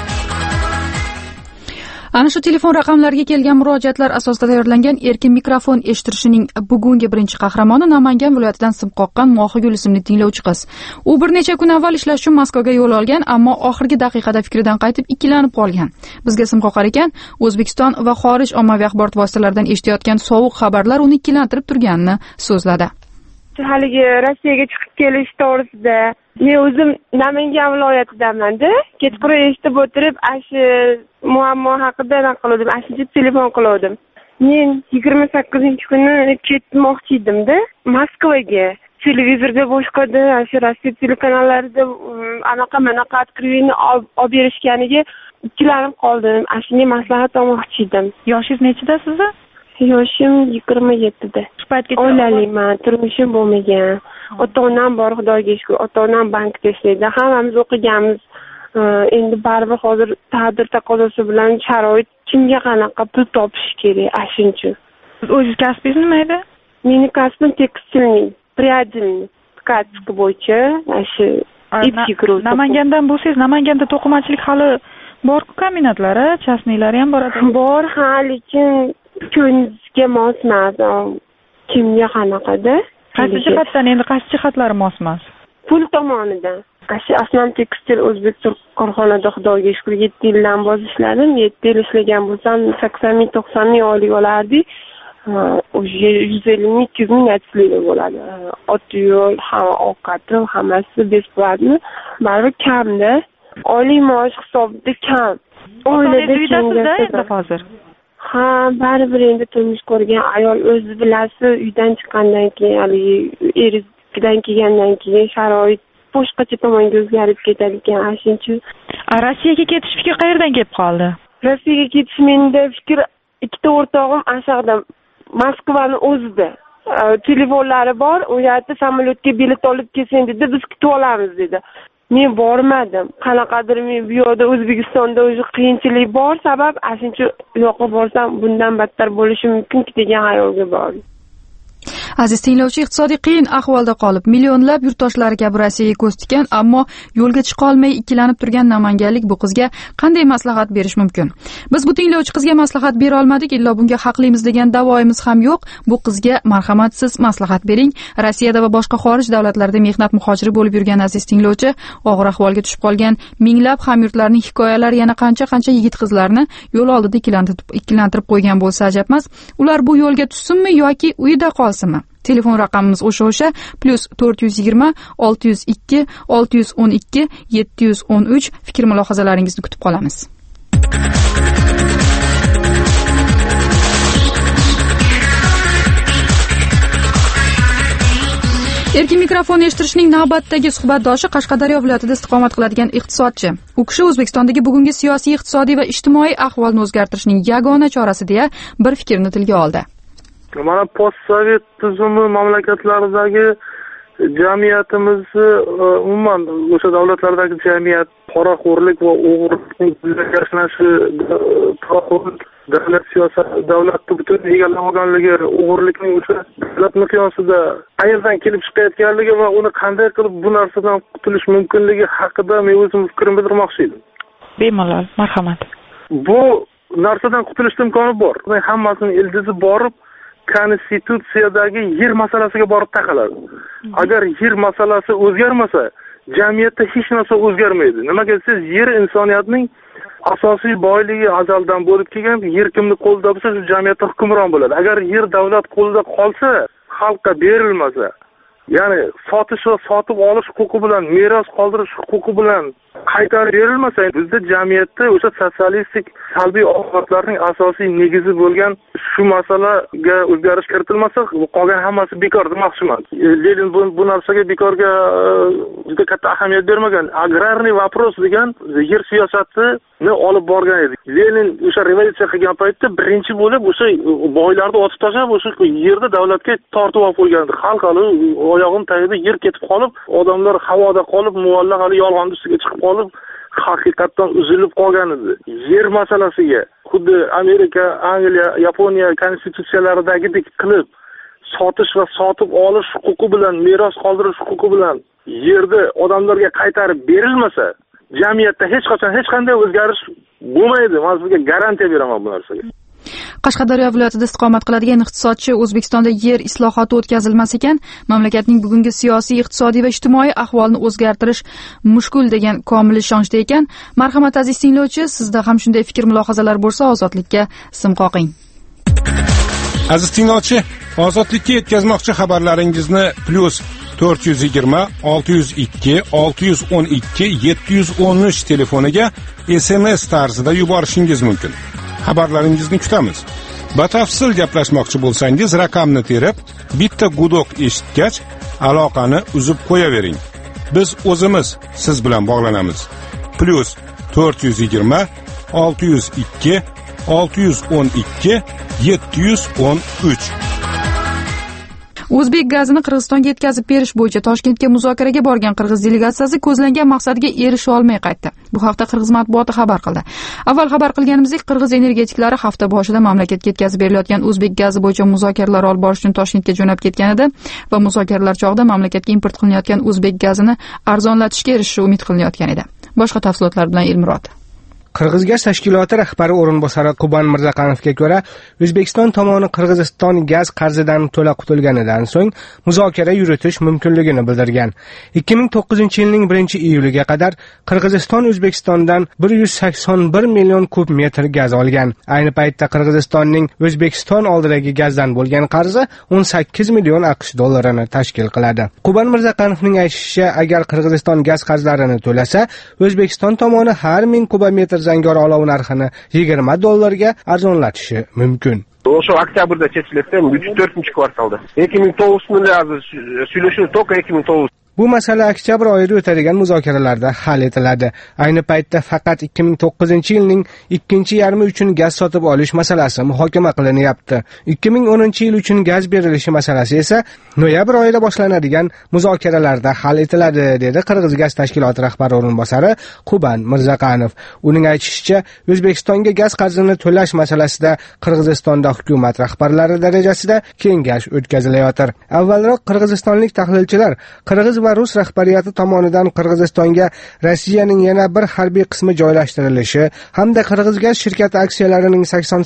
Ana shu telefon raqamlariga kelgan murojaatlar asosida tayyorlangan erkin mikrofon eshittirishining bugungi birinchi qahramoni Namangan viloyatidan sim qoqqan Mohigul ismli tinglovchi qiz. U bir necha kun avval ishlash uchun Moskvaga yo'l olgan, ammo oxirgi daqiqada fikridan qaytib ikkilanib qolgan. Bizga sim qoqar ekan, O'zbekiston va xorij ommaviy axborot vositalaridan eshitayotgan sovuq xabarlar uni ikkilantirib turganini so'zladi. Haligi Rossiyaga chiqib kelish to'g'risida men o'zim Namangan viloyatidanman-da. Kechqurun eshitib o'tirib, shu muammo haqida qildim, ashuncha telefon qildim. Men 28-kuni ketmoqchi edim-da Moskvaga. Televizorda boshqada, shu Rossiya telekanallarida anaqa откровение olib berishganiga ikkilanib qoldim. Shunga maslahat olmoqchi edim. Yoshingiz nechida sizni? Yoshim 27da. Oilaliman, turmushim bo'lmagan. Ota-onam bor, Xudoga shukr. Ota-onam bankda ishlaydi. Hammamiz o'qiganmiz. Endi baribir hozir taqdir taqozosi bilan sharoit kimga qanaqa pul topish kerak, shuncha. O'zingiz kasbingiz nima edi? Meni kasbim tekstilning, прядильный, ткацка bo'yicha, shu ipkikruv. Namangandan bo'lsangiz, Namanganda to'qimachilik hali bor-ku, kombinatlari, chasniylari ham boradi. Bor, lekin ko'ngilga mos emas. Kimga qanaqada? Qaysi jihatdan, endi qaysi jihatlari mos emas? Pul tomonidan. Aslan tekstil O'zbekiston korxonada Xudoga shukr 7 yildan bos ishladim. 7 yil ishlagan bo'lsam 80-90 ming oylik olardik. 150-200 ming natijali bo'ladi. Ot yo'l, ovqati, hammasi besplatni. Baribir kamda. Oylik maosh hisobida kam. Oilada endi hozir. Ha, baribir endi turmush ko'rgan ayol o'zi bilasiz, uydan chiqqandan keyin, haligi eridan kelgandan keyin sharoit boshqacha tomonga o'zgarib ketadi ekan, shuncha. Rossiyaga ketish fikri qayerdan kelib qoldi? Rossiyaga ketish menda fikr ikkita o'rtog'im ashaqda Moskvani o'zida. Telefonlari bor, u yerda samolyotga bilet olib kelsang dedi, biz kutib olamiz dedi. Men bormadim. Qanaqadir men bu yerda O'zbekistonda o'zi qiyinchilik bor, sabab shuncha yoqqa borsam bundan battar bo'lishi mumkin degan xayolga bordim. Aziz tinglovchi, iqtisodiy qiyin ahvolda qolib, millionlab yurtdoshlari kabi Rossiyaga ko'z tikkan, ammo yo'lga chiqa olmay ikkilanib turgan namanganlik bu qizga qanday maslahat berish mumkin? Biz bu tinglovchi qizga maslahat bera olmadik, illo bunga haqlimiz degan da'voimiz ham yo'q. Bu qizga marhamatsiz maslahat bering. Rossiyada va boshqa xorij davlatlarida mehnat muhojiri bo'lib yurgan aziz tinglovchi, og'ir ahvolga tushib qolgan minglab hamyurtlarning hikoyalari yana qancha yigit-qizlarni yo'l oldida ikkilantirib qo'ygan bo'lsa ajabmas. Ular bu yo'lga tushsinmi yoki uyida qolsinmi? Telefon raqamimiz o'sha +420 602 612 713. Fikr mulohazalaringizni kutib qolamiz. Erkin mikrofon eshittirishning navbatdagi suhbatdoshi Qashqadaryo viloyatida istiqomat qiladigan iqtisodchi. U kishi O'zbekistondagi bugungi siyosiy, iqtisodiy va ijtimoiy ahvolni o'zgartirishning yagona chorasi deya bir fikrni tilga oldi. Mana postsovet tuzumi mamlakatlaridagi jamiyatimizni umuman o'sha davlatlardagi jamiyat poraxo'rlik va o'g'irlikning birlashmashi, davlat siyosati, davlatni butun egallab olganligi, o'g'irlikning o'sha davlat miqyosida qayerdan kelib chiqayotganligi va uni qanday qilib bu narsadan qutulish mumkinligi haqida men o'zim fikrimni bildirmoqchi edim. Bemalol, marhamat. Bu narsadan qutulish imkoni bor. Hammasini ildizi borib konstitutsiyadagi yer masalasiga borib taqaladi. Agar yer masalasi o'zgarmasa, jamiyatda hech narsa o'zgarmaydi. Nimaga desangiz, yer insoniyatning asosiy boyligi azaldan bo'lib kelgan. Yer kimni qo'lida bo'lsa, shu jamiyatda hukmron bo'ladi. Agar yer davlat qo'lida qolsa, xalqqa berilmasa, ya'ni sotish va sotib olish huquqi bilan, meros qoldirish huquqi bilan qaytarib berilmasa, bizda jamiyatda o'sha sotsialistik salbiy oqibatlarning asosiy negizi bo'lgan shu masalaga o'zgarish kiritilmasa, qolgan hammasi bekor demoqchiman. Lenin bu narsaga bekorga juda katta ahamiyat bermagan. Agrarniy vopros degan yer siyosatini olib borgan edi. Lenin o'sha revolyutsiya qilgan paytda birinchi bo'lib o'sha boylarni otib tashlab, o'sha yerda davlatga tortib olib qo'ygan. Xalq hali oyog'im tagida yer ketib qolib, odamlar havoda qolib, mualla hali yolg'on ustiga chiqib qolib, haqiqatdan uzilib qolgan edi. Yer masalasiga xuddi Amerika, Angliya, Yaponiya konstitutsiyalaridagidek qilib sotish va sotib olish huquqi bilan, meros qoldirish huquqi bilan yerni odamlarga qaytarib berilmasa, jamiyatda hech qachon hech qanday o'zgarish bo'lmaydi. Men sizga garantiya beraman bu narsaga. Qashqadaryo viloyatida istiqomat qiladigan iqtisodchi O'zbekistonda yer islohoti o'tkazilmas ekan, mamlakatning bugungi siyosiy, iqtisodiy va ijtimoiy ahvolini o'zgartirish mushkul degan komil ishonchda ekan. Marhamat aziz tinglovchi, sizda ham shunday fikr mulohazalar bo'lsa, Ozodlikka sim qoqing. Aziz tinglovchi, Ozodlikka yetkazmoqchi xabarlaringizni +420 602 612 713 telefoniga SMS tarzida yuborishingiz mumkin. Xabarlaringizni kutamiz. Batafsil gaplashmoqchi bo'lsangiz, raqamni terib, bitta gudok eshitgach, aloqani uzib qo'yavering. Biz o'zimiz siz bilan bog'lanamiz. +420 602 612 713. O'zbek gazini Qirg'izistonga yetkazib berish bo'yicha Toshkentga muzokaraga borgan Qirg'iz delegatsiyasi ko'zlangan maqsadiga erisha olmay qaytdi. Bu haqda Qirg'iz matbuoti xabar qildi. Avval xabar qilganimizdek, Qirg'iz energetiklari hafta boshida mamlakatga yetkazib berilayotgan o'zbek gazi bo'yicha muzokaralar olib borish uchun Toshkentga jo'nab ketgan edi va muzokaralar chog'ida mamlakatga import qilinayotgan o'zbek gazini arzonlatishga erishishi umid qilinayotgan edi. Boshqa tafsilotlar bilan Ilmurod. Qirg'iz gaz tashkiloti rahbari o'rinbosari Quban Mirzaqanovga ko'ra, O'zbekiston tomoni Qirg'iziston gaz qarzidan to'la qutulganidan so'ng muzokara yuritish mumkinligini bildirgan. 2009-yilning 1-iyuliga qadar Qirg'iziston O'zbekistondan 181 million kub metr gaz olgan. Ayni paytda Qirg'izistonning O'zbekiston oldidagi gazdan bo'lgan qarzi 18 million AQSh dollarini tashkil qiladi. Quban Mirzaqanovning aytishicha, agar Qirg'iziston gaz qarzlarini to'lasa, O'zbekiston tomoni har 1000 kubmetr zangor olov narxini $20 arzonlatishi mumkin. O'sha oktyabrda chekilyapti, 4-kvartalda. 2009-ni hozir сөйлешүү только 2009. Bu masala oktyabr oyida o'tadigan muzokaralarda hal etiladi. Ayni paytda faqat 2009-yilning ikkinchi yarmi uchun gaz sotib olish masalasi muhokama qilinyapti. 2010-yil uchun gaz berilishi masalasi esa noyabr oyida boshlanadigan muzokaralarda hal etiladi, dedi Qirg'iz gaz tashkiloti rahbari o'rinbosari Quban Mirzaqanov. Uning aytishicha, O'zbekistonga gaz qarzini to'lash masalasida Qirg'izistonda hukumat rahbarlari darajasida kengash o'tkazilayotir. Avvalroq qirg'izistonlik tahlilchilar Qirg'iz va Rus rahbariyati tomonidan Qirg'izistonga Rossiyaning yana bir harbiy qismi joylashtirilishi hamda Qirg'iz gaz shirkati aksiyalarining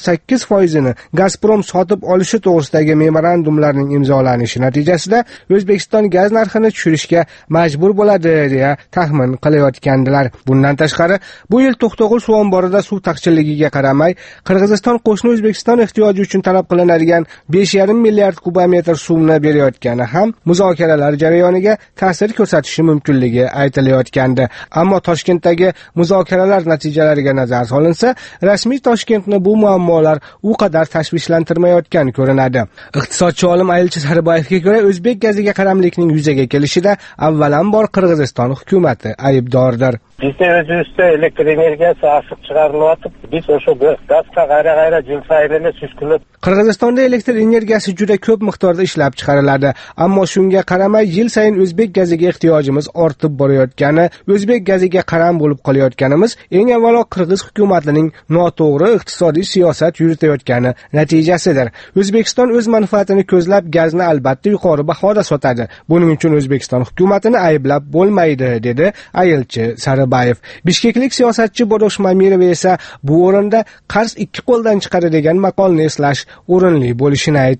88%ni Gazprom sotib olishi to'g'risidagi memorandumlarning imzolanishi natijasida O'zbekiston gaz narxini tushirishga majbur bo'ladi deya taxmin qilayotgandilar. Bundan tashqari, bu yil To'qtog'ul suv omborida suv taqchilligiga qaramay, Qirg'iziston qo'shni O'zbekiston ehtiyoji uchun talab qilinadigan 5,5 milliard kubmetr suvni berayotgani ham muzokaralar jarayoniga ta'sir ko'rsatishi mumkinligi aytilayotgandi. Ammo Toshkentdagi muzokaralar natijalariga nazar solinsa, rasmiy Toshkentni bu muammolar u qadar tashvishlantirmayotgan ko'rinadi. Iqtisodchi olim Ayilchi Sarbayevga ko'ra, o'zbek gaziga qaramlikning yuzaga kelishida avvalambor Qirg'iziston hukumati aybdordir. Bizda o'zimizda elektr energiyasi ashiq chiqarilyapti. Biz o'sha gazga g'ayra jil sayini suskilib. Qirg'izistonda elektr energiyasi juda ko'p miqdorda ishlab chiqariladi, ammo shunga qaramay yil sayin o'zbek gaziga ehtiyojimiz ortib borayotgani, o'zbek gaziga qaram bo'lib qolayotganimiz eng avvalo Qirg'iz hukumatining noto'g'ri iqtisodiy siyosat yuritayotgani natijasidir. O'zbekiston o'z manfaatini ko'zlab gazni albatta yuqori bahoda sotadi. Buning uchun O'zbekiston hukumatini ayblab bo'lmaydi, dedi Ayilchi Sarbayev. Bishkeklik siyosatchi Bodosh Mamirov esa bu o'rinda qarz ikki qo'ldan chiqadi degan maqolni eslash o'rinli bo'lishini aytadi.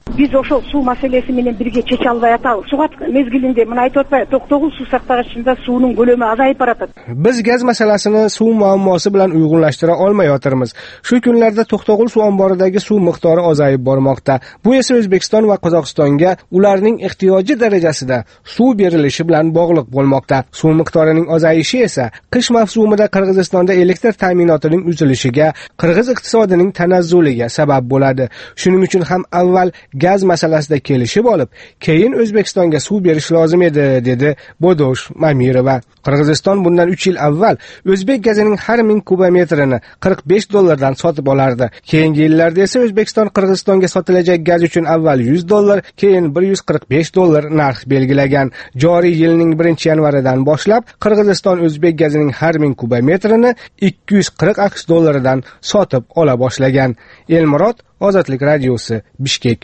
Biz o'sha suv masalasi bilan birga checha olmay atamiz. Suvat mezgilinde men aytib o'tmay, to'xtog'ul suv saqlag'ichida suvning bo'limi azayib boratadi. Biz gaz masalasini suv muammosi bilan uyg'unlashtira olmayotirmiz. Shu kunlarda To'xtog'ul suv omboridagi suv miqdori ozayib bormoqda. Bu esa O'zbekiston va Qozog'istonga ularning ehtiyoji darajasida suv berilishi bilan bog'liq bo'lmoqda. Suv miqdorining ozayishi esa qish mavsumida Qirg'izistonda elektr ta'minotining uzilishiga, qirg'iz iqtisodining tanazzuliga sabab bo'ladi. Shuning uchun ham avval gaz masalasida kelishib olib, keyin O'zbekistonga suv berish lozim edi, dedi Bodosh Mamirova. Qirg'iziston bundan 3 yil avval o'zbek gazining har 1000 kubometrini $45 sotib olardi. Keyingi yillarda esa O'zbekiston Qirg'izistonga sotilajak gaz uchun avval $100, keyin $145 narx belgilagan. Joriy yilning 1-yanvaridan boshlab Qirg'iziston o'zbek gazining har 1000 kubometrini $240 sotib ola boshlagan. Elmurod, Ozodlik radiosi, Bishkek.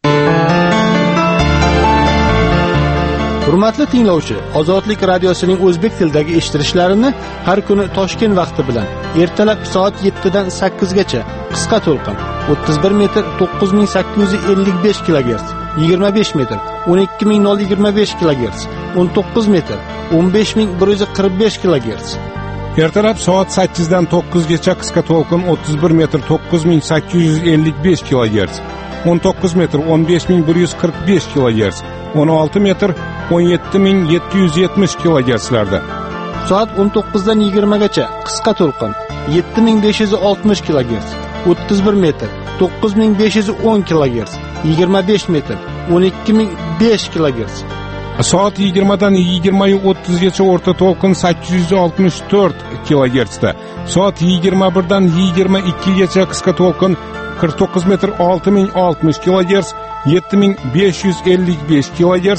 Hurmatli tinglovchi, Ozodlik radiosining o'zbek tilidagi eshittirishlarini har kuni Toshkent vaqti bilan ertalab soat 7 dan 8 gacha qisqa to'lqin 31 metr 9855 kHz, 25 metr 12025 kHz, 19 metr 15145 kHz. Ertalab soat 8 dan 9 gacha qisqa to'lqin 31 metr 9855 kHz, 19 metr 15145 kHz, 16 metr 17770 kHzlarda. Soat 19 dan 20 gacha qisqa to'lqin 7560 kHz, 31 metr 9510 kHz, 25 metr 12005 kHz. Soat 20 dan 20:30 gacha o'rta to'lqin 864 kHz da. Soat 21 dan 22 gacha qisqa to'lqin 49 metr 6060 kHz, 7555 kHz,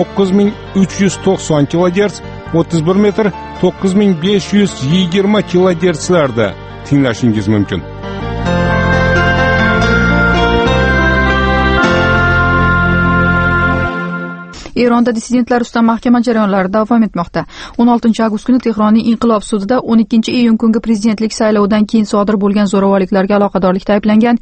9390 kHz, 31 metr 9520 kHzlarda tinglashingiz mumkin. Eronda dissidentlar ustidan mahkama jarayonlari davom etmoqda. 16-avgust kuni Tehronning Inqilob sudida 12-iyun kungi prezidentlik saylovidan keyin sodir bo'lgan zo'ravonliklarga aloqadorlikda ayblangan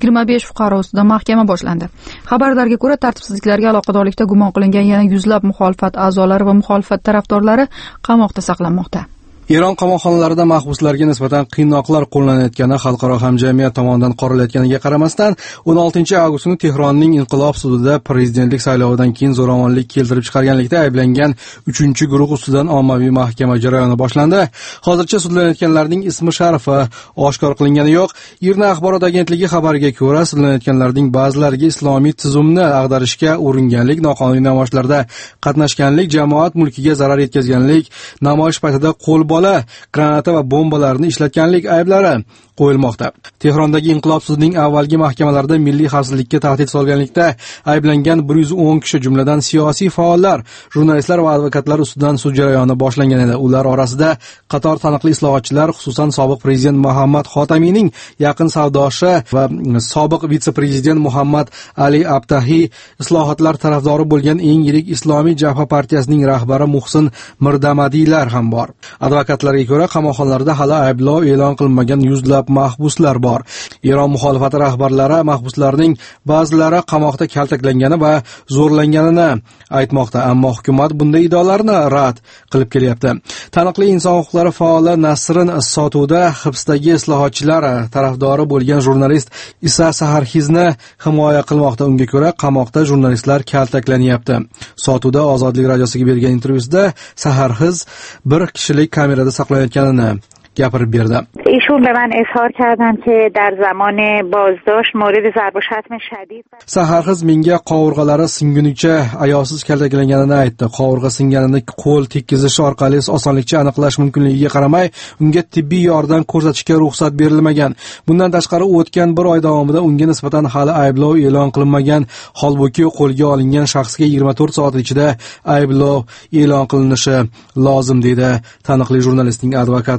25 fuqaro ustidan mahkama boshlandi. Xabarlarga ko'ra, tartibsizliklarga aloqadorlikda gumon qilingan yana yuzlab muxolifat a'zolari va muxolifat tarafdorlari qamoqda saqlanmoqda. Eron qamoqxonalarida mahbuslarga nisbatan qiynoqlar qo'llanayotgani xalqaro hamjamiyat tomonidan qorilayotganiga qaramasdan 16-avgust kuni Tehronning Inqilob sudida prezidentlik saylovidan keyin zo'ravonlik keltirib chiqarganlikda ayblangan 3-guruh ustidan ommaviy mahkama jarayoni boshlandi. Hozircha sudlanayotganlarning ismi sharifi oshkor qilingani yo'q. IRNA axborot agentligi xabariga ko'ra, sudlanayotganlarning ba'zilariga islomiy tizimni ag'darishga uringanlik, noqonuniy namoyishlarda qatnashganlik, jamoat mulkiga zarar yetkazganlik, namoyish paytida qo'l granata va bombalarni ishlatganlik ayblari qo'yilmoqda. Tehrondagi Inqilob sudining avvalgi mahkamalarida milliy xavfsizlikka tahdid solganlikda ayblangan 110 kishi, jumladan siyosiy faollar, jurnalistlar va advokatlar ustidan sud jarayoni boshlangan edi. Ular orasida qator taniqli islohotchilar, xususan sobiq prezident Muhammad Xotamiyning yaqin savdoshi va sobiq vitse-prezident Muhammad Ali Abtahi, islohotlar tarafdori bo'lgan eng yirik Islomiy Jabha partiyasining rahbari Muhsin Mirdamadiylar ham bor. Advokatlarga ko'ra, qamoqxonalarda hali ayblov e'lon qilinmagan yuzlab mahbuslar bor. Eron muxolifati rahbarlari mahbuslarning ba'zilari qamoqda kaltaklangani va zo'rlanganini aytmoqda, ammo hukumat bunday iddaolarni rad qilib kelyapti. Taniqli inson huquqlari faoli Nasrin Sotuda hibsdagi islohotchilar tarafdori bo'lgan jurnalist Isa Saharxizni himoya qilmoqda. Unga ko'ra, qamoqda jurnalistlar kaltaklanyapti. Sotuda Ozodlik radiosiga bergan intervyusida Saharxiz bir kishilik kamerada saqlanayotganini gapirib berdi. ایشون به من اظهار کردن که در زمان بازداشت مورد ضرب و شتم شدید Saharxiz menga qovurg'alari singunicha ayovsiz kaltaklanganini aytdi. Qovurg'a singanini qo'l tekkizish orqali osonlikcha aniqlash mumkinligiga qaramay, unga tibbiy yordam ko'rsatishga ruxsat berilmagan. Bundan tashqari, o'tgan bir oy davomida unga nisbatan hali ayblov e'lon qilinmagan, holbuki qo'lga olingan shaxsga 24 soat ichida ayblov e'lon qilinishi lozim, dedi taniqli jurnalistning advokati.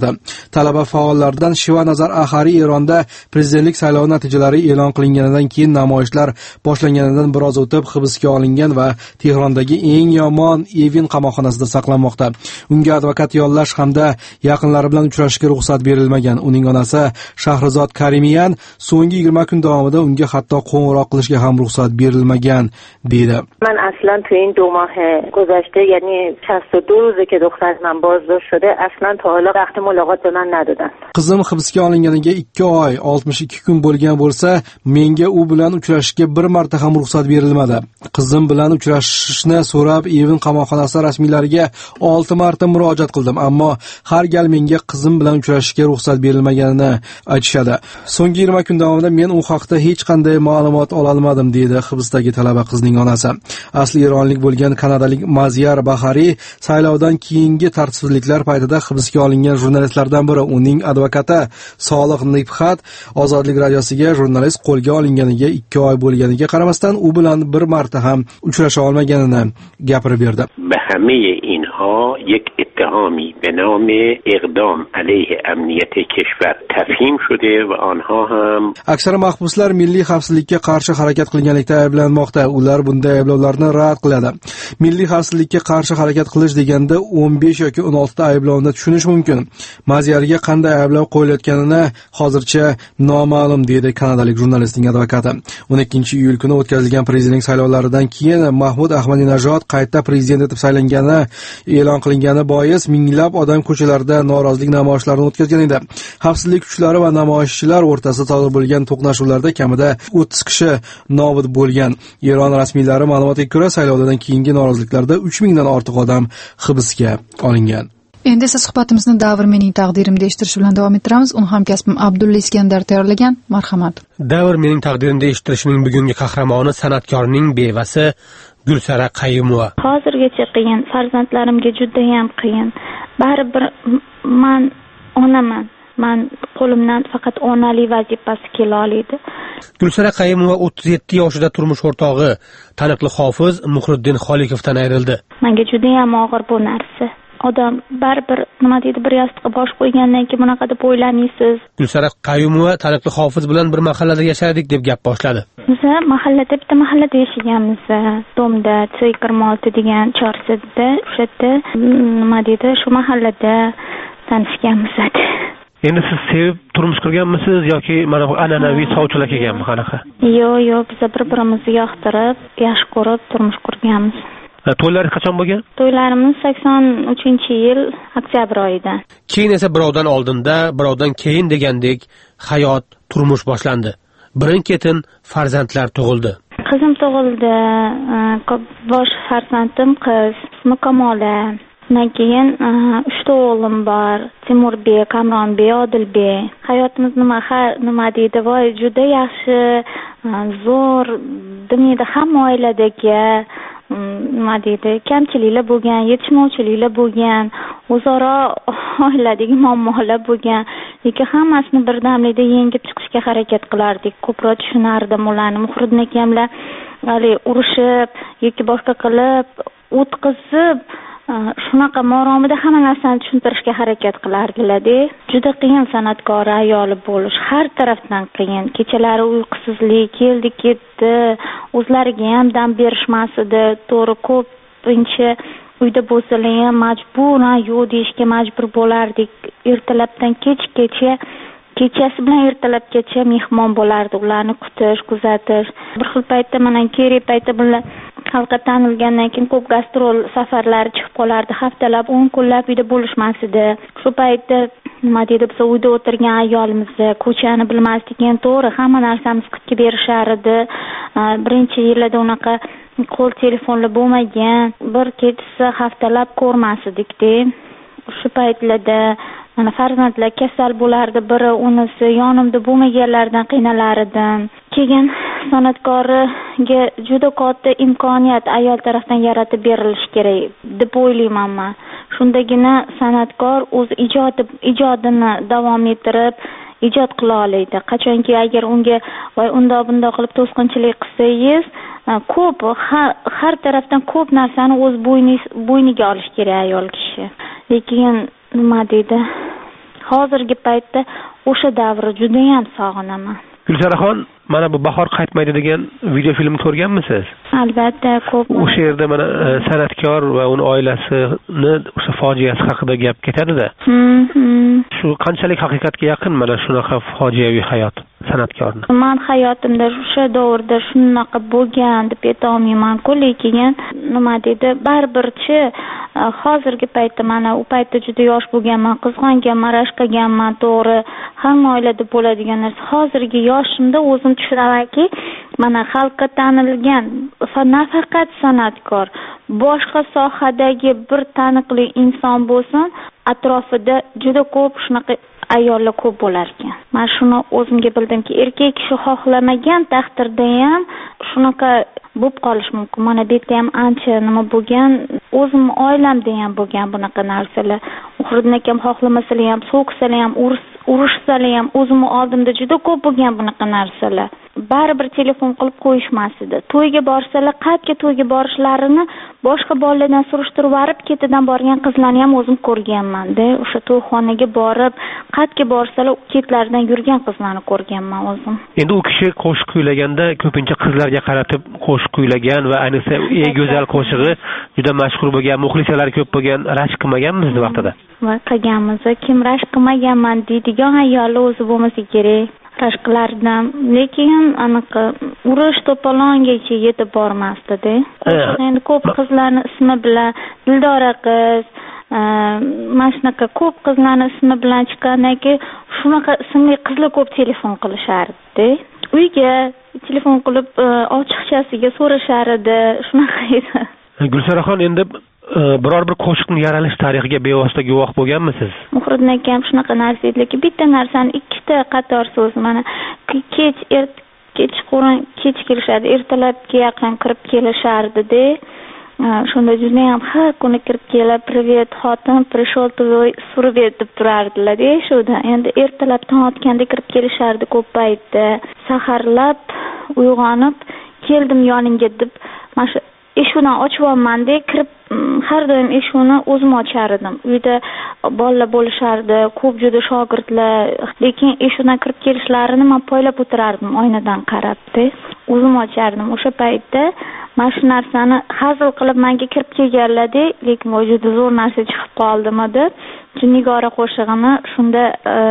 talaba faollaridan Shiva Nazar Ahari Eronda prezidentlik saylovi natijalari e'lon qilinganidan keyin namoyishlar boshlanganidan biroz o'tib hibsga olingan va Tehrondagi eng yomon Evin qamoqxonasida saqlanmoqda. Unga advokat yollash hamda yaqinlari bilan uchrashishga ruxsat berilmagan. Uning onasi Shahrizod Karimiyan so'nggi 20 kun davomida unga hatto qo'ng'iroq qilishga ham ruxsat berilmagan deydi. من اصلا تو این 2 ماه گذشته یعنی 62 روزه که دختر من بازداشت شده اصلا تا حالا وقت ملاقات به من ندادن. Qizim hibsga olinganiga 2 oy 62 kun bo'lgan bo'lsa, menga u bilan uchrashishga bir marta ham ruxsat berilmadi. Qizim bilan uchrashishni so'rab Evin qamoqxonasi rasmiylariga 6 marta murojaat qildim, ammo har gal menga qizim bilan uchrashishga ruxsat berilmaganini aytishadi. So'nggi 20 kun davomida men u haqda hech qanday ma'lumot ola olmadim deydi hibsdagi talaba qizning onasi. Asli eronlik bo'lgan kanadalik Maziyar Bahari saylovdan keyingi tartibsizliklar paytida hibsga olingan jurnalistlardan biri. Uning advokati Soliq Nibhat Ozodlik radiosiga jurnalist qo'lga olinganiga 2 oy bo'lganiga qaramasdan u bilan bir marta ham uchrasha olmaganini gapirib berdi. همه اینها یک اتهامی به نام اقدام علیه امنیت کشور تفهیم شده و آنها هم aksar mahbuslar milliy xavfsizlikka qarshi harakat qilganlikda ayblanmoqda. Ular bunday ayblovlarni rad qiladi. Milliy xavfsizlikka qarshi harakat qilish deganda 15 yoki 16 ta ayblovni tushunish mumkin. Maziyarga qanday ayblov qo'yilayotganini hozircha noma'lum deydi kanadalik jurnalistning advokati. 12-iyul kuni o'tkazilgan prezidentlik saylovlaridan keyin Mahmud Ahmadinajod qayta prezident etib saylangani e'lon qilingani bois minglab odam ko'chalarda norozilik namoyishlarini o'tkazgan edi. Xavfsizlik kuchlari va namoyishchilar o'rtasida sodir bo'lgan to'qnashuvlarda kamida 30 kishi nobud bo'lgan. Eron rasmiylari ma'lumotiga ko'ra, saylovdan keyingi noroziliklarda 3000 dan ortiq odam hibsga olingan. Endi esa suhbatimizni Davr mening taqdirimda eshittirish bilan davom ettiramiz. Uni hamkasbim Abdulla Iskandar tayyorlagan. Marhamat. Davr mening taqdirimda eshittirishning bugungi qahramoni san'atkorning bevasi Gulsara Qayumova. Hozirgacha qiyin, farzandlarimga juda ham qiyin. Baribir men onaman. Men qo'limdan faqat onalik vazifasi kela oladi. Gulsara Qayumova 37 yoshida turmush o'rtog'i taniqli hofiz Muhriddin Xolikovdan ayrildi. Menga juda ham og'ir bu narsa. Odam baribir nima deydi, bir yostiqqa bosh qo'ygandan keyin bunaqa deb o'ylamaysiz. Gulsara Qayumova taniqli hofiz bilan bir mahallada yashardik deb gap boshladi. Biz mahallada bitta mahallada yashaganmiz. Domda C26 degan Chorsida, o'sha yerda nima deydi, shu mahallada tanishganmiz. Endi siz sevib turmush qurganmisiz yoki mana bu an'anaviy sovchilar kelganmi qanaqa? Yo'q, biz bir-birimizni yoqtirib, yaxshi ko'rib turmush qurganmiz. To'ylar qachon bo'lgan? To'ylarimiz 83-yil oktyabr oyida. Keyin esa birovdan oldinda, birovdan keyin degandek hayot, turmush boshlandi. Birin-ketin farzandlar tug'ildi. Qizim tug'ildi. Bosh farzandim qiz, ismi Kamola. Undan keyin 3 ta o'g'lim bor. Timurbek, Kamronbek, Odilbek. Hayotimiz nima deydi, voy juda yaxshi, zo'r, demaydi, hamma oiladagi nima deydi, kamchiliklar bo'lgan, yetishmovchiliklar bo'lgan, o'zaro oiladagi muammolar bo'lgan. Lekin hammasini birdamlikda yengib chiqishga harakat qilardik. Ko'proq tushunardim ularni. Muhriddin akamlar urushib yoki boshqa qilib, o'tkazib, shunaqa maromida hamma narsani tushuntirishga harakat qilardilar-da. Juda qiyin san'atkor ayoli bo'lish, har tarafdan qiyin. Kechalari uyqusizlik, keldi ketdi, o'zlariga ham dam berishmas edi. To'g'ri, ko'pincha uyda bo'lsalar ham majburan yo'q deyishga majbur bo'lardik. Ertalabdan kechasi bilan ertalabgacha mehmon bo'lardi, ularni kutish, kuzatish. Bir xil paytda mana kerak paytda bilan xalqqa tanilgandan keyin ko'p gastrol safarlari chiqib qolardi. Haftalab, 10 kunlab uyda bo'lishmas edi. Shu paytda nima deydi, biz uyda o'tirgan ayolimizni, ko'chani bilmasdik. Endi to'g'ri, hamma narsamiz qilib berishar edi. Birinchi yillarda unaqa qo'l telefonlar bo'lmagan. Bir kechasi haftalab ko'rmas edik-da. Shu paytlarda mana farzandlar kasal bo'lardi, biri unisi yonimda bo'lmaganlardan qiynalar edim. Keyin san'atkorga juda katta imkoniyat ayol tarafdan yaratib berilishi kerak deb o'ylayman men. Shundagina san'atkor o'z ijodini davom ettirib, ijod qila oladi. Qachonki agar unga voy unda qilib to'sqinchilik qilsangiz, ko'p har tarafdan ko'p narsani o'z bo'yniga olish kerak ayol kishi. Lekin nima deydi? hozirgi paytda o'sha davrni judayam sog'inaman. Gulsaraxon, mana bu bahor qaytmaydi degan video film ko'rganmisiz? Albatta, ko'p. O'sha yerda mana san'atkor va uning oilasini o'sha fojiasi haqida gap ketadi-da. Shu qanchalik haqiqatga yaqin mana shunaqa fojiaviy hayot san'atkorni? Men hayotimda o'sha davrda shunaqa bo'lgan deb ayta olmayman-ku, lekin nima deydi, baribirchi hozirgi paytda mana u paytda juda yosh bo'lganman, qizg'anganman, rashk qilganman, to'g'ri, hamma oilada bo'ladigan narsa. Hozirgi yoshimda o'zim tushunamanki, mana xalqqa tanilgan nafaqat san'atkor, boshqa sohadagi bir taniqli inson bo'lsin, atrofida juda ko'p shunaqa ayollar ko'p bo'lar ekan. Men shuni o'zimga bildimki, erkak kishi xohlamagan taqdirda ham shunaqa bo'lib qolish mumkin. Mana bu yerda ham ancha nima bo'lgan, o'zim oilamda ham bo'lgan bunaqa narsalar. Muhriddin akam xohlamasalar ham, so'ksalar ham, urushsalar ham o'zim oldimda juda ko'p bo'lgan bunaqa narsalar. Baribir telefon qilib qo'yishmas edi. To'yga borsalar, qayerga to'yga borishlarini boshqa bolalardan surishtirib olib, ketidan borgan qizlarni ham o'zim ko'rganman-da. O'sha to'yxonaga borib, qayerga borsalar, ketlaridan yurgan qizlarni ko'rganman o'zim. Endi u kishi qo'shiq kuylaganda ko'pincha qizlarga qaratib qo'shiq kuylagan va ayniqsa eng go'zal qo'shig'i juda mashhur bo'lgan, muxlisalari ko'p bo'lgan rashk qilmaganmiz vaqtida. Va qilganmiz. Kim rashk qilmaganman deydigan ayoli o'zi bo'lmasa kerak. Rashqlardan, lekin aniq urush to'polongacha yetib bormasdi-da. Endi ko'p qizlarning ismi bilan Dildora qiz, mana shunaqa ko'p qizlarning ismi bilan chiqqandan keyin shunaqa ismli qizlar ko'p telefon qilishardi. Uyga telefon qilib ochiqchasiga so'rashar edi, shunaqa edi. Gulsaraxon, endi biror bir qo'shiqning yaralish tarixiga bevosita guvoh bo'lganmisiz? Muhriddin akam shunaqa narsa ediki, bitta narsani ikkita qator so'z, mana kechqurun kech kelishadi, ertalabga yaqin kirib kelishardi-da. Shunda juda ham har kuni kirib kelib, "Привет, xotin, пришел твой сурвет" deb turardilar-da. Shunda endi ertalab tong otganda kirib kelishardi ko'p paytda. Saharlab uyg'onib, "Keldim yoningga" deb mana shu eshikni ochibman-da, kirib har doim eshikni o'zim ochar edim. Uyda bolalar bo'lishardi, ko'p juda shogirdlar, lekin eshikdan kirib kelishlarini men poylab o'tirardim oynadan qarab-da. O'zim ochardim. O'sha paytda mana shu narsani hazil qilib menga kirib kelganlar-da, lekin bu juda zo'r narsa chiqib qoldimi-da. Nigora qo'shig'ini shunda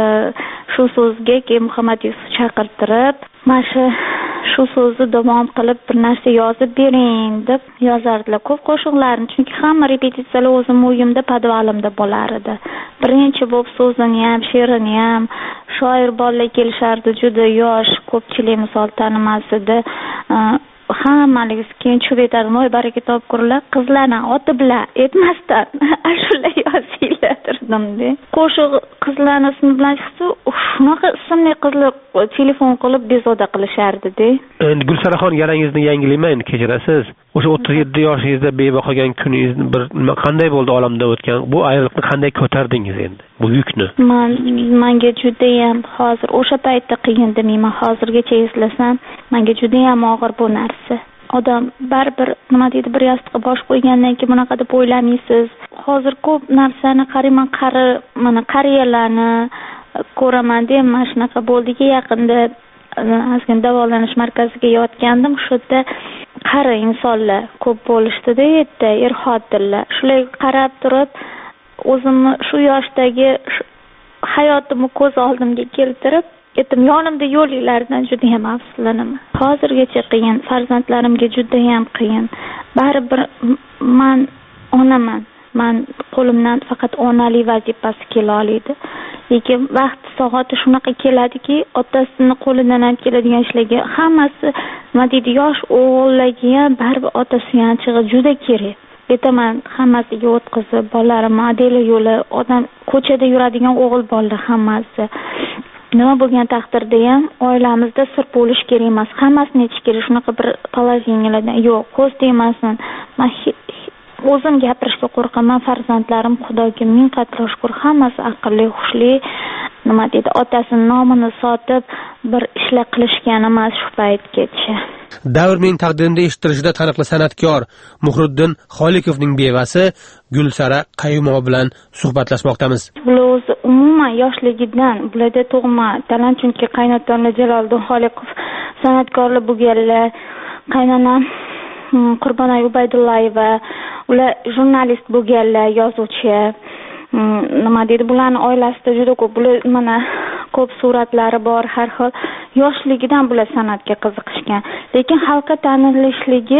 shu so'zga keyin Muhammad Yusuf chaqirtirib, mana shu so'zni davom qilib bir narsa yozib bering deb yozardilar ko'p qo'shiqlarni, chunki hamma repetitsiyalar o'zim uyimda, podvalimda bo'lar edi. Birinchi bo'lib so'zini ham, she'rini ham shoir bolalar kelishardi, juda yosh, ko'pchilik misol tanimas edi. Hammaligingiz keyin tushib aytardim, "Voy baraka topkurlar, qizlarning oti bilan aytmasdan ashula yozinglar" derdim-da. Qo'shiq qizlarning ismi bilan chiqsa, shunaqa ismli qizlar telefon qilib bezovta qilishardi-da. Endi Gulsaraxon, yarangizni yangilayman, kechirasiz. O'sha 37 yoshingizda beva qolgan kuningiz bir nima qanday bo'ldi olamda o'tgan? Bu ayriliqni qanday ko'tardingiz endi? Bu yukni. Menga juda ham hozir o'sha paytda qiyin demayman, hozirgacha eslasam, menga juda ham og'ir bu narsa. Odam baribir nima deydi, bir yostiqqa bosh qo'ygandan keyin bunaqa deb o'ylamaysiz. Hozir ko'p narsani qarayman, mana qariyalarni ko'raman-da, mana shunaqa bo'ldiki, yaqinda azgina davolanish markaziga yotgandim. Shu yerda qari insonlar ko'p bo'lishdi-da, yerda er-xotinlar. Shularga qarab turib, o'zimni shu yoshdagi hayotimni ko'z oldimga keltirib, aytdim, yonimda yo'linglardan juda ham afsuslanaman. Hozirgacha qiyin, farzandlarimga juda ham qiyin. Baribir men onaman. Men qo'limdan faqat onalik vazifasi kela oladi. Lekin vaqt soati shunaqa keladiki, otasini qo'lidan ham keladigan ishlarga hammasi, nima deydi, yosh o'g'illarga ham baribir otasi yanchig'i juda kerak. Aytaman, hammasiga o'tkazib, bolalarim modeli yo'li, odam ko'chada yuradigan o'g'il bolalar hammasi. Nima bo'lgan taqdirda ham oilamizda sir bo'lish kerak emas. Hammasini aytish kerak. Shunaqa bir poложениyalardan yo'q, ko'z tegmasin. Men o'zim gapirishga qo'rqaman. Farzandlarim xudoga ming qatla shukr, hammasi aqlli, xushli. Nima deydi, otasini nomini sotib bir ishlar qilishgan emas shu paytgacha. Davr men taqdirimda eshittirishida taniqli san'atkor Muhriddin Xolikovning bevasi Gulsara Qayumova bilan suhbatlashmoqdamiz. Bular o'zi umuman yoshligidan bularda tug'ma talant, chunki qaynotamlar Jaloliddin Xolikov san'atkorlar bo'lganlar, qaynonam Qurbonay Ubaydullayeva, ular jurnalist bo'lganlar, yozuvchi. Nima deydi, bularning oilasida juda ko'p, bular mana ko'p suratlari bor, har xil. Yoshligidan bular san'atga qiziqishgan. Lekin xalqqa tanilishligi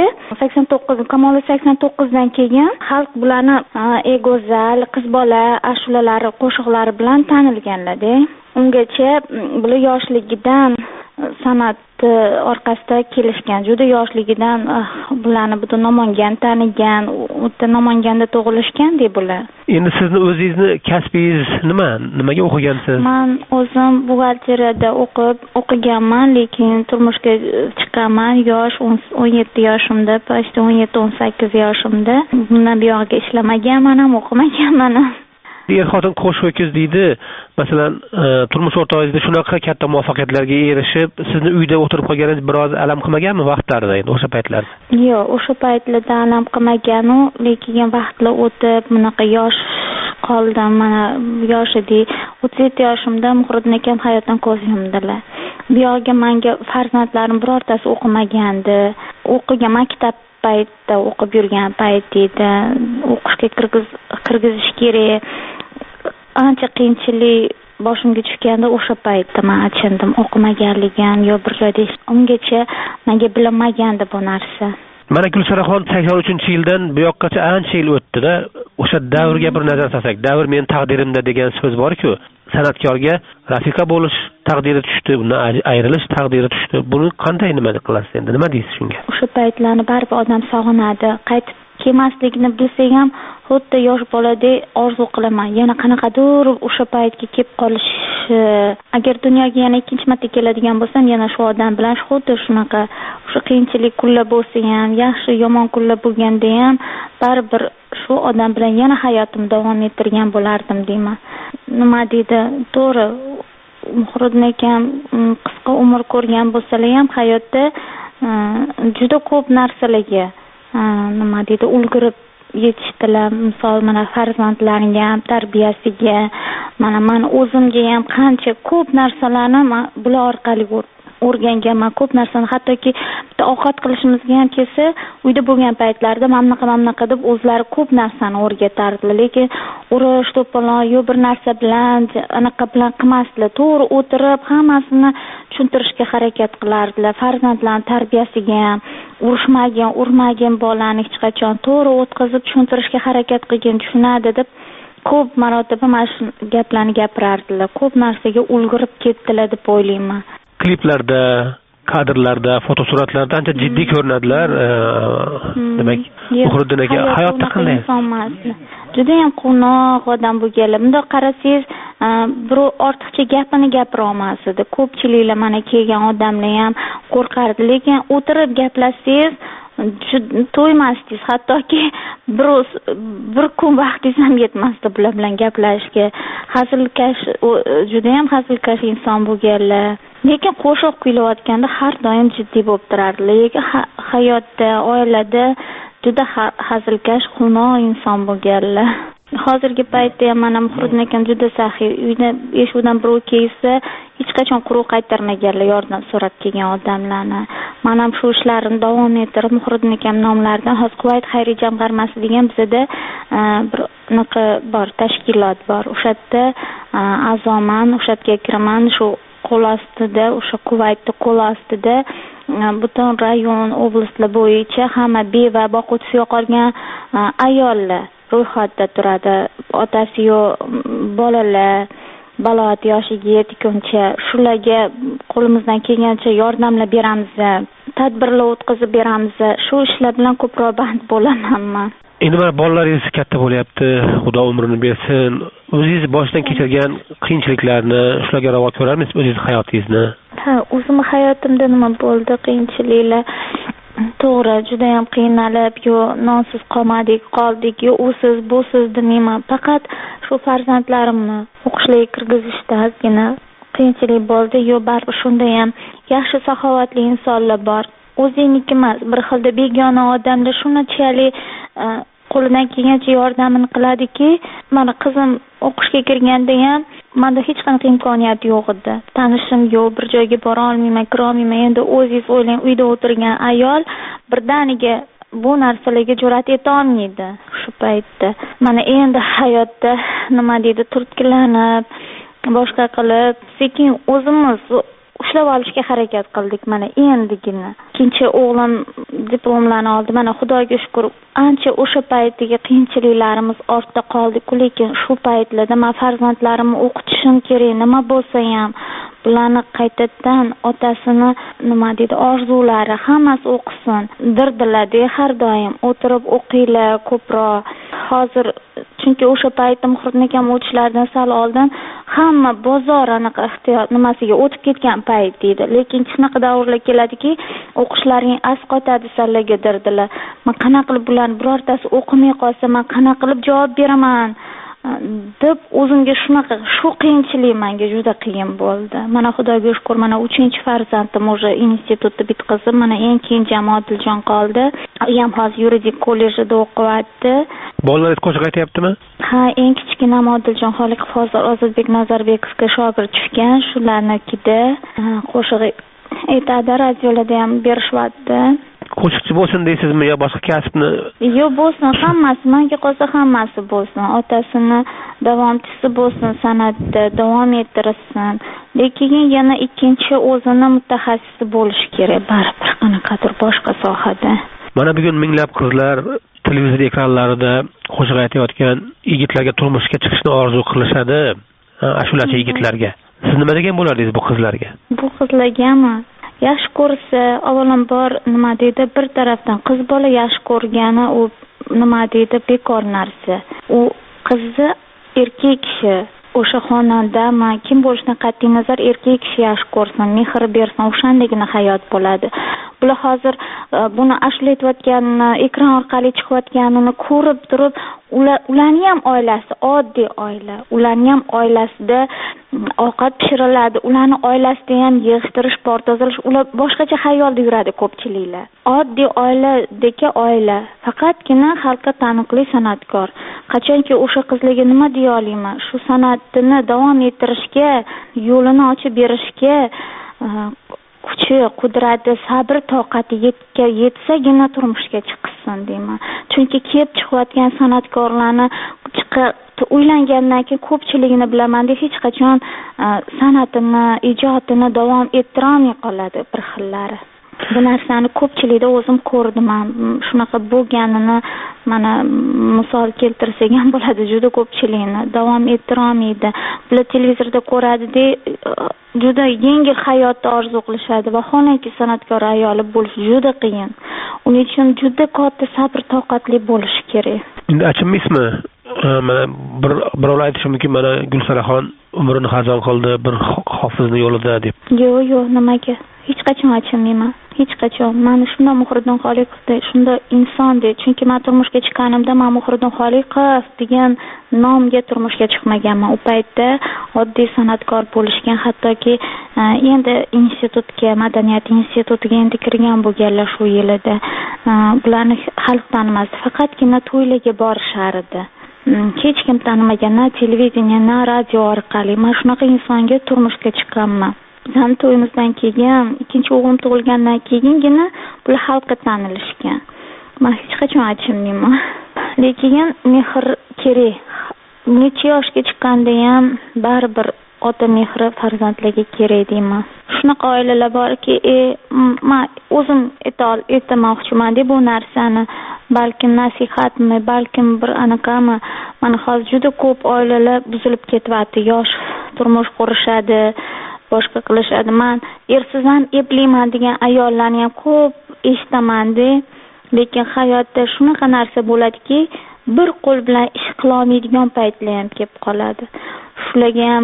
89 dan keyin xalq bularni go'zal, qiz bola ashulalari, qo'shiqlari bilan tanilganlar-da. Ungacha bular yoshligidan san'at orqasida kelishgan. Juda yoshligidan bularni butun Namangan tanigan, o'ta Namanganda tug'ilishgan deb bular. Endi sizni o'zingizni kasbingiz nima? Nimaga o'qigansiz? Men o'zim buxgalteriyada o'qiganman, lekin turmushga chiqqanman yosh 17 yoshimda, pastda 17-18 yoshimda. Bundan buyog'iga ishlamaganman ham, o'qimaganman ham. Er-xotin qo'sh ho'kiz deydi. Masalan, turmush o'rtog'ingizda shunaqa katta muvaffaqiyatlarga erishib, sizni uyda o'tirib qolganingiz biroz alam qilmaganmi vaqtlarida, endi o'sha paytlarda? Yo'q, o'sha paytlarda alam qilmagan, lekin vaqtlar o'tib, bunaqa yosh qoldim. Mana yosh edi. 37 yoshimda Muhriddin akam hayotdan ko'z yumdilar. Bu yerga menga farzandlarim birortasi o'qimagandi. O'qigan maktab paytda o'qib yurgan payt edi. O'qishga kirgizish kerak. Ancha qiyinchilik boshimga tushganda o'sha paytda men achindim, o'qimaganligim yo bir joyda ungacha menga bilinmagandi bu narsa. Mana Gulsaraxon 83-yildan bu yoqqacha ancha yil o'tdi-da. O'sha davrga bir nazar solsak, davr men taqdirimda degan so'z bor-ku, san'atkorga rafiqa bo'lish taqdiri tushdi, undan ayrilish taqdiri tushdi. Buni qanday nima qilasiz endi? Nima deysiz shunga? O'sha paytlarni baribir odam sog'inadi. Qaytib kelmasligini bilsam ham xuddi yosh boladek orzu qilaman. Yana qanaqadir o'sha paytga kelib qolish. Agar dunyoga yana ikkinchi marta keladigan bo'lsam, yana shu odam bilan xuddi shunaqa o'sha qiyinchilik kunlar bo'lsa ham, yaxshi yomon kunlar bo'lganda ham baribir shu odam bilan yana hayotimni davom ettirgan bo'lardim deyman. Nima deydi? To'g'ri, Muhriddin akam qisqa umr ko'rgan bo'lsalar ham hayotda juda ko'p narsalarga nima deydi, ulgurib yetishdilar. Misol mana farzandlariga ham, tarbiyasiga, mana men o'zimga ham qancha ko'p narsalarni bular orqali o'rganganman. Ko'p narsani, hattoki bitta ovqat qilishimizga ham kelsa, uyda bo'lgan paytlarda mamnaqa deb o'zlari ko'p narsani o'rgatardilar. Lekin urush to'polon yo bir narsa bilan anaqa bilan qilmasdilar. To'g'ri o'tirib hammasini tushuntirishga harakat qilardilar. Farzandlarning tarbiyasiga ham urushmagan, urmagan bolani hech qachon to'g'ri o'tkazib tushuntirishga harakat qilgin, tushunadi deb ko'p marotaba mana shu gaplarni gapirardilar. Ko'p narsaga ulgurib ketdilar deb o'ylayman. Kliplarda, kadrlarda, fotosuratlarda ancha jiddiy ko'rinadilar. Demak, Muhriddin aka hayotda qanday? Juda ham quvnoq odam bo'lganlar. Bunday qarasangiz, birov ortiqcha gapini gapira olmas edi. Ko'pchiliklar mana kelgan odamlar ham qo'rqardi, lekin o'tirib gaplashsangiz to'ymasdingiz. Hattoki bir kun vaqtingiz ham yetmasdi bular bilan gaplashishga. Hazilkash, juda ham hazilkash inson bo'lganlar. Lekin qo'shiq kuylayotganda har doim jiddiy bo'lib turardilar. Lekin hayotda, oilada juda hazilkash, quvnoq inson bo'lganlar. Hozirgi paytda ham mana Muhriddin akam juda saxiy. Uyda eshikdan birov kelsa, hech qachon quruq qaytarmaganlar yordam so'rab kelgan odamlarni. Men ham shu ishlarimni davom ettirib, Muhriddin akam nomlaridan hozir Quvayt xayriya jamg'armasi degan bizda bir naqa bor, tashkilot bor. O'sha yerda a'zoman, o'sha yerga kiraman, shu qo'l ostida, o'sha Quvaytda qo'l ostida butun rayon, oblastlar bo'yicha hamma beva, boquvchisi yo'qolgan ayollar ro'yxatda turadi. Otasi yo'q bolalar baloat yoshiga yetguncha shularga qo'limizdan kelgancha yordamlar beramiz, tadbirlar o'tkazib beramiz. Shu ishlar bilan ko'proq band bo'laman men. Endi mana bolalaringiz katta bo'lyapti, Xudo umrini bersin. O'zingiz boshdan kechirgan qiyinchiliklarni shularga ravo ko'rarmisiz o'zingiz hayotingizni? Ha, o'zim hayotimda nima bo'ldi, qiyinchiliklar. to'g'ri, juda ham qiynalib, yo nonsiz qoldik, yo usiz busiz demayman. Faqat shu farzandlarimni o'qishlarga kirgizishda ozgina qiyinchilik bo'ldi. Yo baribir shunda ham yaxshi saxovatli insonlar bor. O'zingniki emas, bir xilda begona odamlar shunchalik qo'lidan kelgancha yordamini qiladiki, mana qizim o'qishga kirganda ham menda hech qanaqa imkoniyat yo'q edi. Tanishim yo'q, bir joyga bora olmayman, kira olmayman. Endi o'zingiz o'ylang, uyda o'tirgan ayol birdaniga bu narsalarga jur'at eta olmaydi shu paytda. Mana endi hayotda nima deydi, turtkilanib, boshqa qilib, sekin o'zimiz ushlab olishga harakat qildik. Mana endigina ikkinchi o'g'lim diplomlarni oldi. Mana Xudoga shukr, ancha o'sha paytdagi qiyinchiliklarimiz ortda qoldi, lekin shu paytlarda men farzandlarimni o'qitishim kerak, nima bo'lsa ham bularni qaytadan otasini nima deydi, orzulari hammasi o'qisin dirdilar-da, har doim o'tirib o'qinglar ko'proq. Hozir chunki o'sha paytda Muhriddin akam o'tishlaridan sal oldin hamma bozor aniq ehtiyot nimasiga o'tib ketgan payt deydi. Lekin shunaqa davrlar keladiki, o'qishlaring asqotadi sallaga dirdilar. Men qanaqa qilib bularni birortasi o'qimay qolsa, men qanaqa qilib javob beraman deb o'zimga shu qiyinchilik menga juda qiyin bo'ldi. Mana Xudoga shukr, mana 3-farzandim o'sha institutda bitkazib, mana eng keyinjam Odiljon qoldi. U ham hozir yuridik kollejida o'qiyapti. Bolalar qo'shiq aytyaptimi? Ha, eng kichkinam Odiljon Xoliqov hozir Ozodbek Nazarbekovga shogird tushgan, shularnikida qo'shiq aytadi, radiolarda ham berishyapti. Qo'shiqchi bo'lsin deysizmi yo boshqa kasbni? Yo'q, bo'lsin, hammasi, menga qolsa hammasi bo'lsin. Otasini davomchisi bo'lsin, san'atda davom ettirsin. Lekin yana ikkinchi o'zini mutaxassisi bo'lishi kerak, baribir qanaqadir boshqa sohada. Mana bugun minglab qizlar televizor ekranlarida qo'shiq aytayotgan yigitlarga turmushga chiqishni orzu qilishadi, ashulachi yigitlarga. Siz nima degan bo'lardingiz bu qizlarga? Bu qizlargami? Yaxshi ko'rsa, avvalambor nima deydi, bir tarafdan qiz bola yaxshi ko'rgani u nima deydi, bekor narsa. U qizni erkak kishi o'sha xonadami, kim bo'lishidan qat'iy nazar erkak kishi yaxshi ko'rsin, mehr bersin, o'shandagina hayot bo'ladi. Bular hozir buni ashula aytayotganini, ekran orqali chiqayotganini ko'rib turib, ularning ham oilasi oddiy oila. Ularning ham oilasida ovqat pishiriladi, ularning oilasida ham yig'ishtirish, bor tozalash, ular boshqacha xayolda yuradi ko'pchiliklar. Oddiy oiladagi oila, faqatgina xalqqa taniqli san'atkor. Qachonki o'sha qizlarga nima deya olaman, shu san'atini davom ettirishga, yo'lini ochib berishga kuchi, qudrati, sabr, toqati yetsagina turmushga chiqsin deyman. Chunki kelib chiqayotgan san'atkorlarni uylangandan keyin ko'pchiligini bilaman-da, hech qachon san'atini, ijodini davom ettira olmay qoladi bir xillari. Bu narsani ko'pchilikda o'zim ko'rdim. Shunaqa bo'lganini mana misol keltirsak ham bo'ladi, juda ko'pchilikni davom ettira olmaydi. Bular televizorda ko'radi-da, juda yengil hayotni orzu qilishadi va vaholanki san'atkor ayoli bo'lish juda qiyin. Uning uchun juda katta sabr, toqatli bo'lish kerak. Endi achinmaysizmi? Mana birovlar aytishi mumkin, mana Gulsaraxon umrini xazon qildi bir hofizning yo'lida deb. Yo'q, nimaga? Hech qachon achinmayman. Hech qachon. Mana shunda Muhriddin Xoliqovda, shunda insonda, chunki men turmushga chiqqanimda men Muhriddin Xoliqov degan nomga turmushga chiqmaganman. U paytda oddiy san'atkor bo'lishgan, hattoki endi institutga, madaniyat institutiga endi kirgan bo'lganlar shu yilida. Bularni xalq tanimasdi, faqatgina to'ylarga borishar edi. Hech kim tanimagan, na televideniya, na radio orqali. Men shunaqa insonga turmushga chiqqanman. Bizning to'yimizdan keyin, ikkinchi o'g'lim tug'ilgandan keyingina bular xalqqa tanilishgan. Men hech qachon achinmayman. Lekin mehr kerak. Necha yoshga chiqqanda ham baribir ota mehri farzandlarga kerak deyman. Shunaqa oilalar borki, men o'zim aytmoqchiman-da bu narsani. Balkim nasihatmi, balkim bir anaqami. Mana hozir juda ko'p oilalar buzilib ketyapti. Yosh turmush qurishadi, boshqa qilishadi. Men ersiz ham eplayman degan ayollarni ham ko'p eshitaman-da. Lekin hayotda shunaqa narsa bo'ladiki, bir qo'l bilan ish qila olmaydigan paytlar ham kelib qoladi. Shularga ham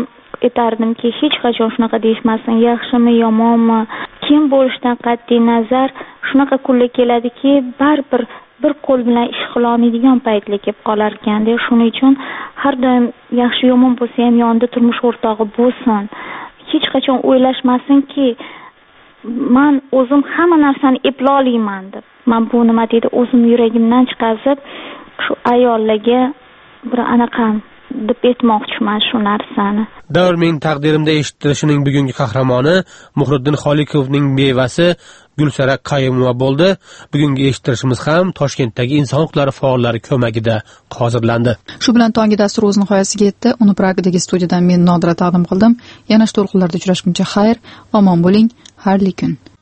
aytardimki, hech qachon shunaqa deyishmasin, yaxshimi, yomonmi, kim bo'lishidan qat'iy nazar shunaqa kunlar keladiki, baribir bir qo'l bilan ish qila olmaydigan paytlar kelib qolar ekanda. Shuning uchun har doim yaxshi yomon bo'lsa ham yonida turmush o'rtog'i bo'lsin. Hech qachon o'ylashmasinki, men o'zim hamma narsani eplay olmayman deb. Men bu nima deydi, o'zim yuragimdan chiqazib shu ayollarga bir anaqa deb aytmoqchiman shu narsani. Davr mening taqdirimda eshittirishining bugungi qahramoni Muhriddin Xoliqovning bevasi Gulsara Qayumova bo'ldi. Bugungi eshittirishimiz ham Toshkentdagi inson huquqlari faollari ko'magida hozirlandi. Shu bilan tongi dastur o'z nihoyasiga yetdi. Uni Pragadagi studiyadan men Nodira taqdim qildim. Yana to'lqinlarda uchrashguncha xayr, omon bo'ling, xayrli kun.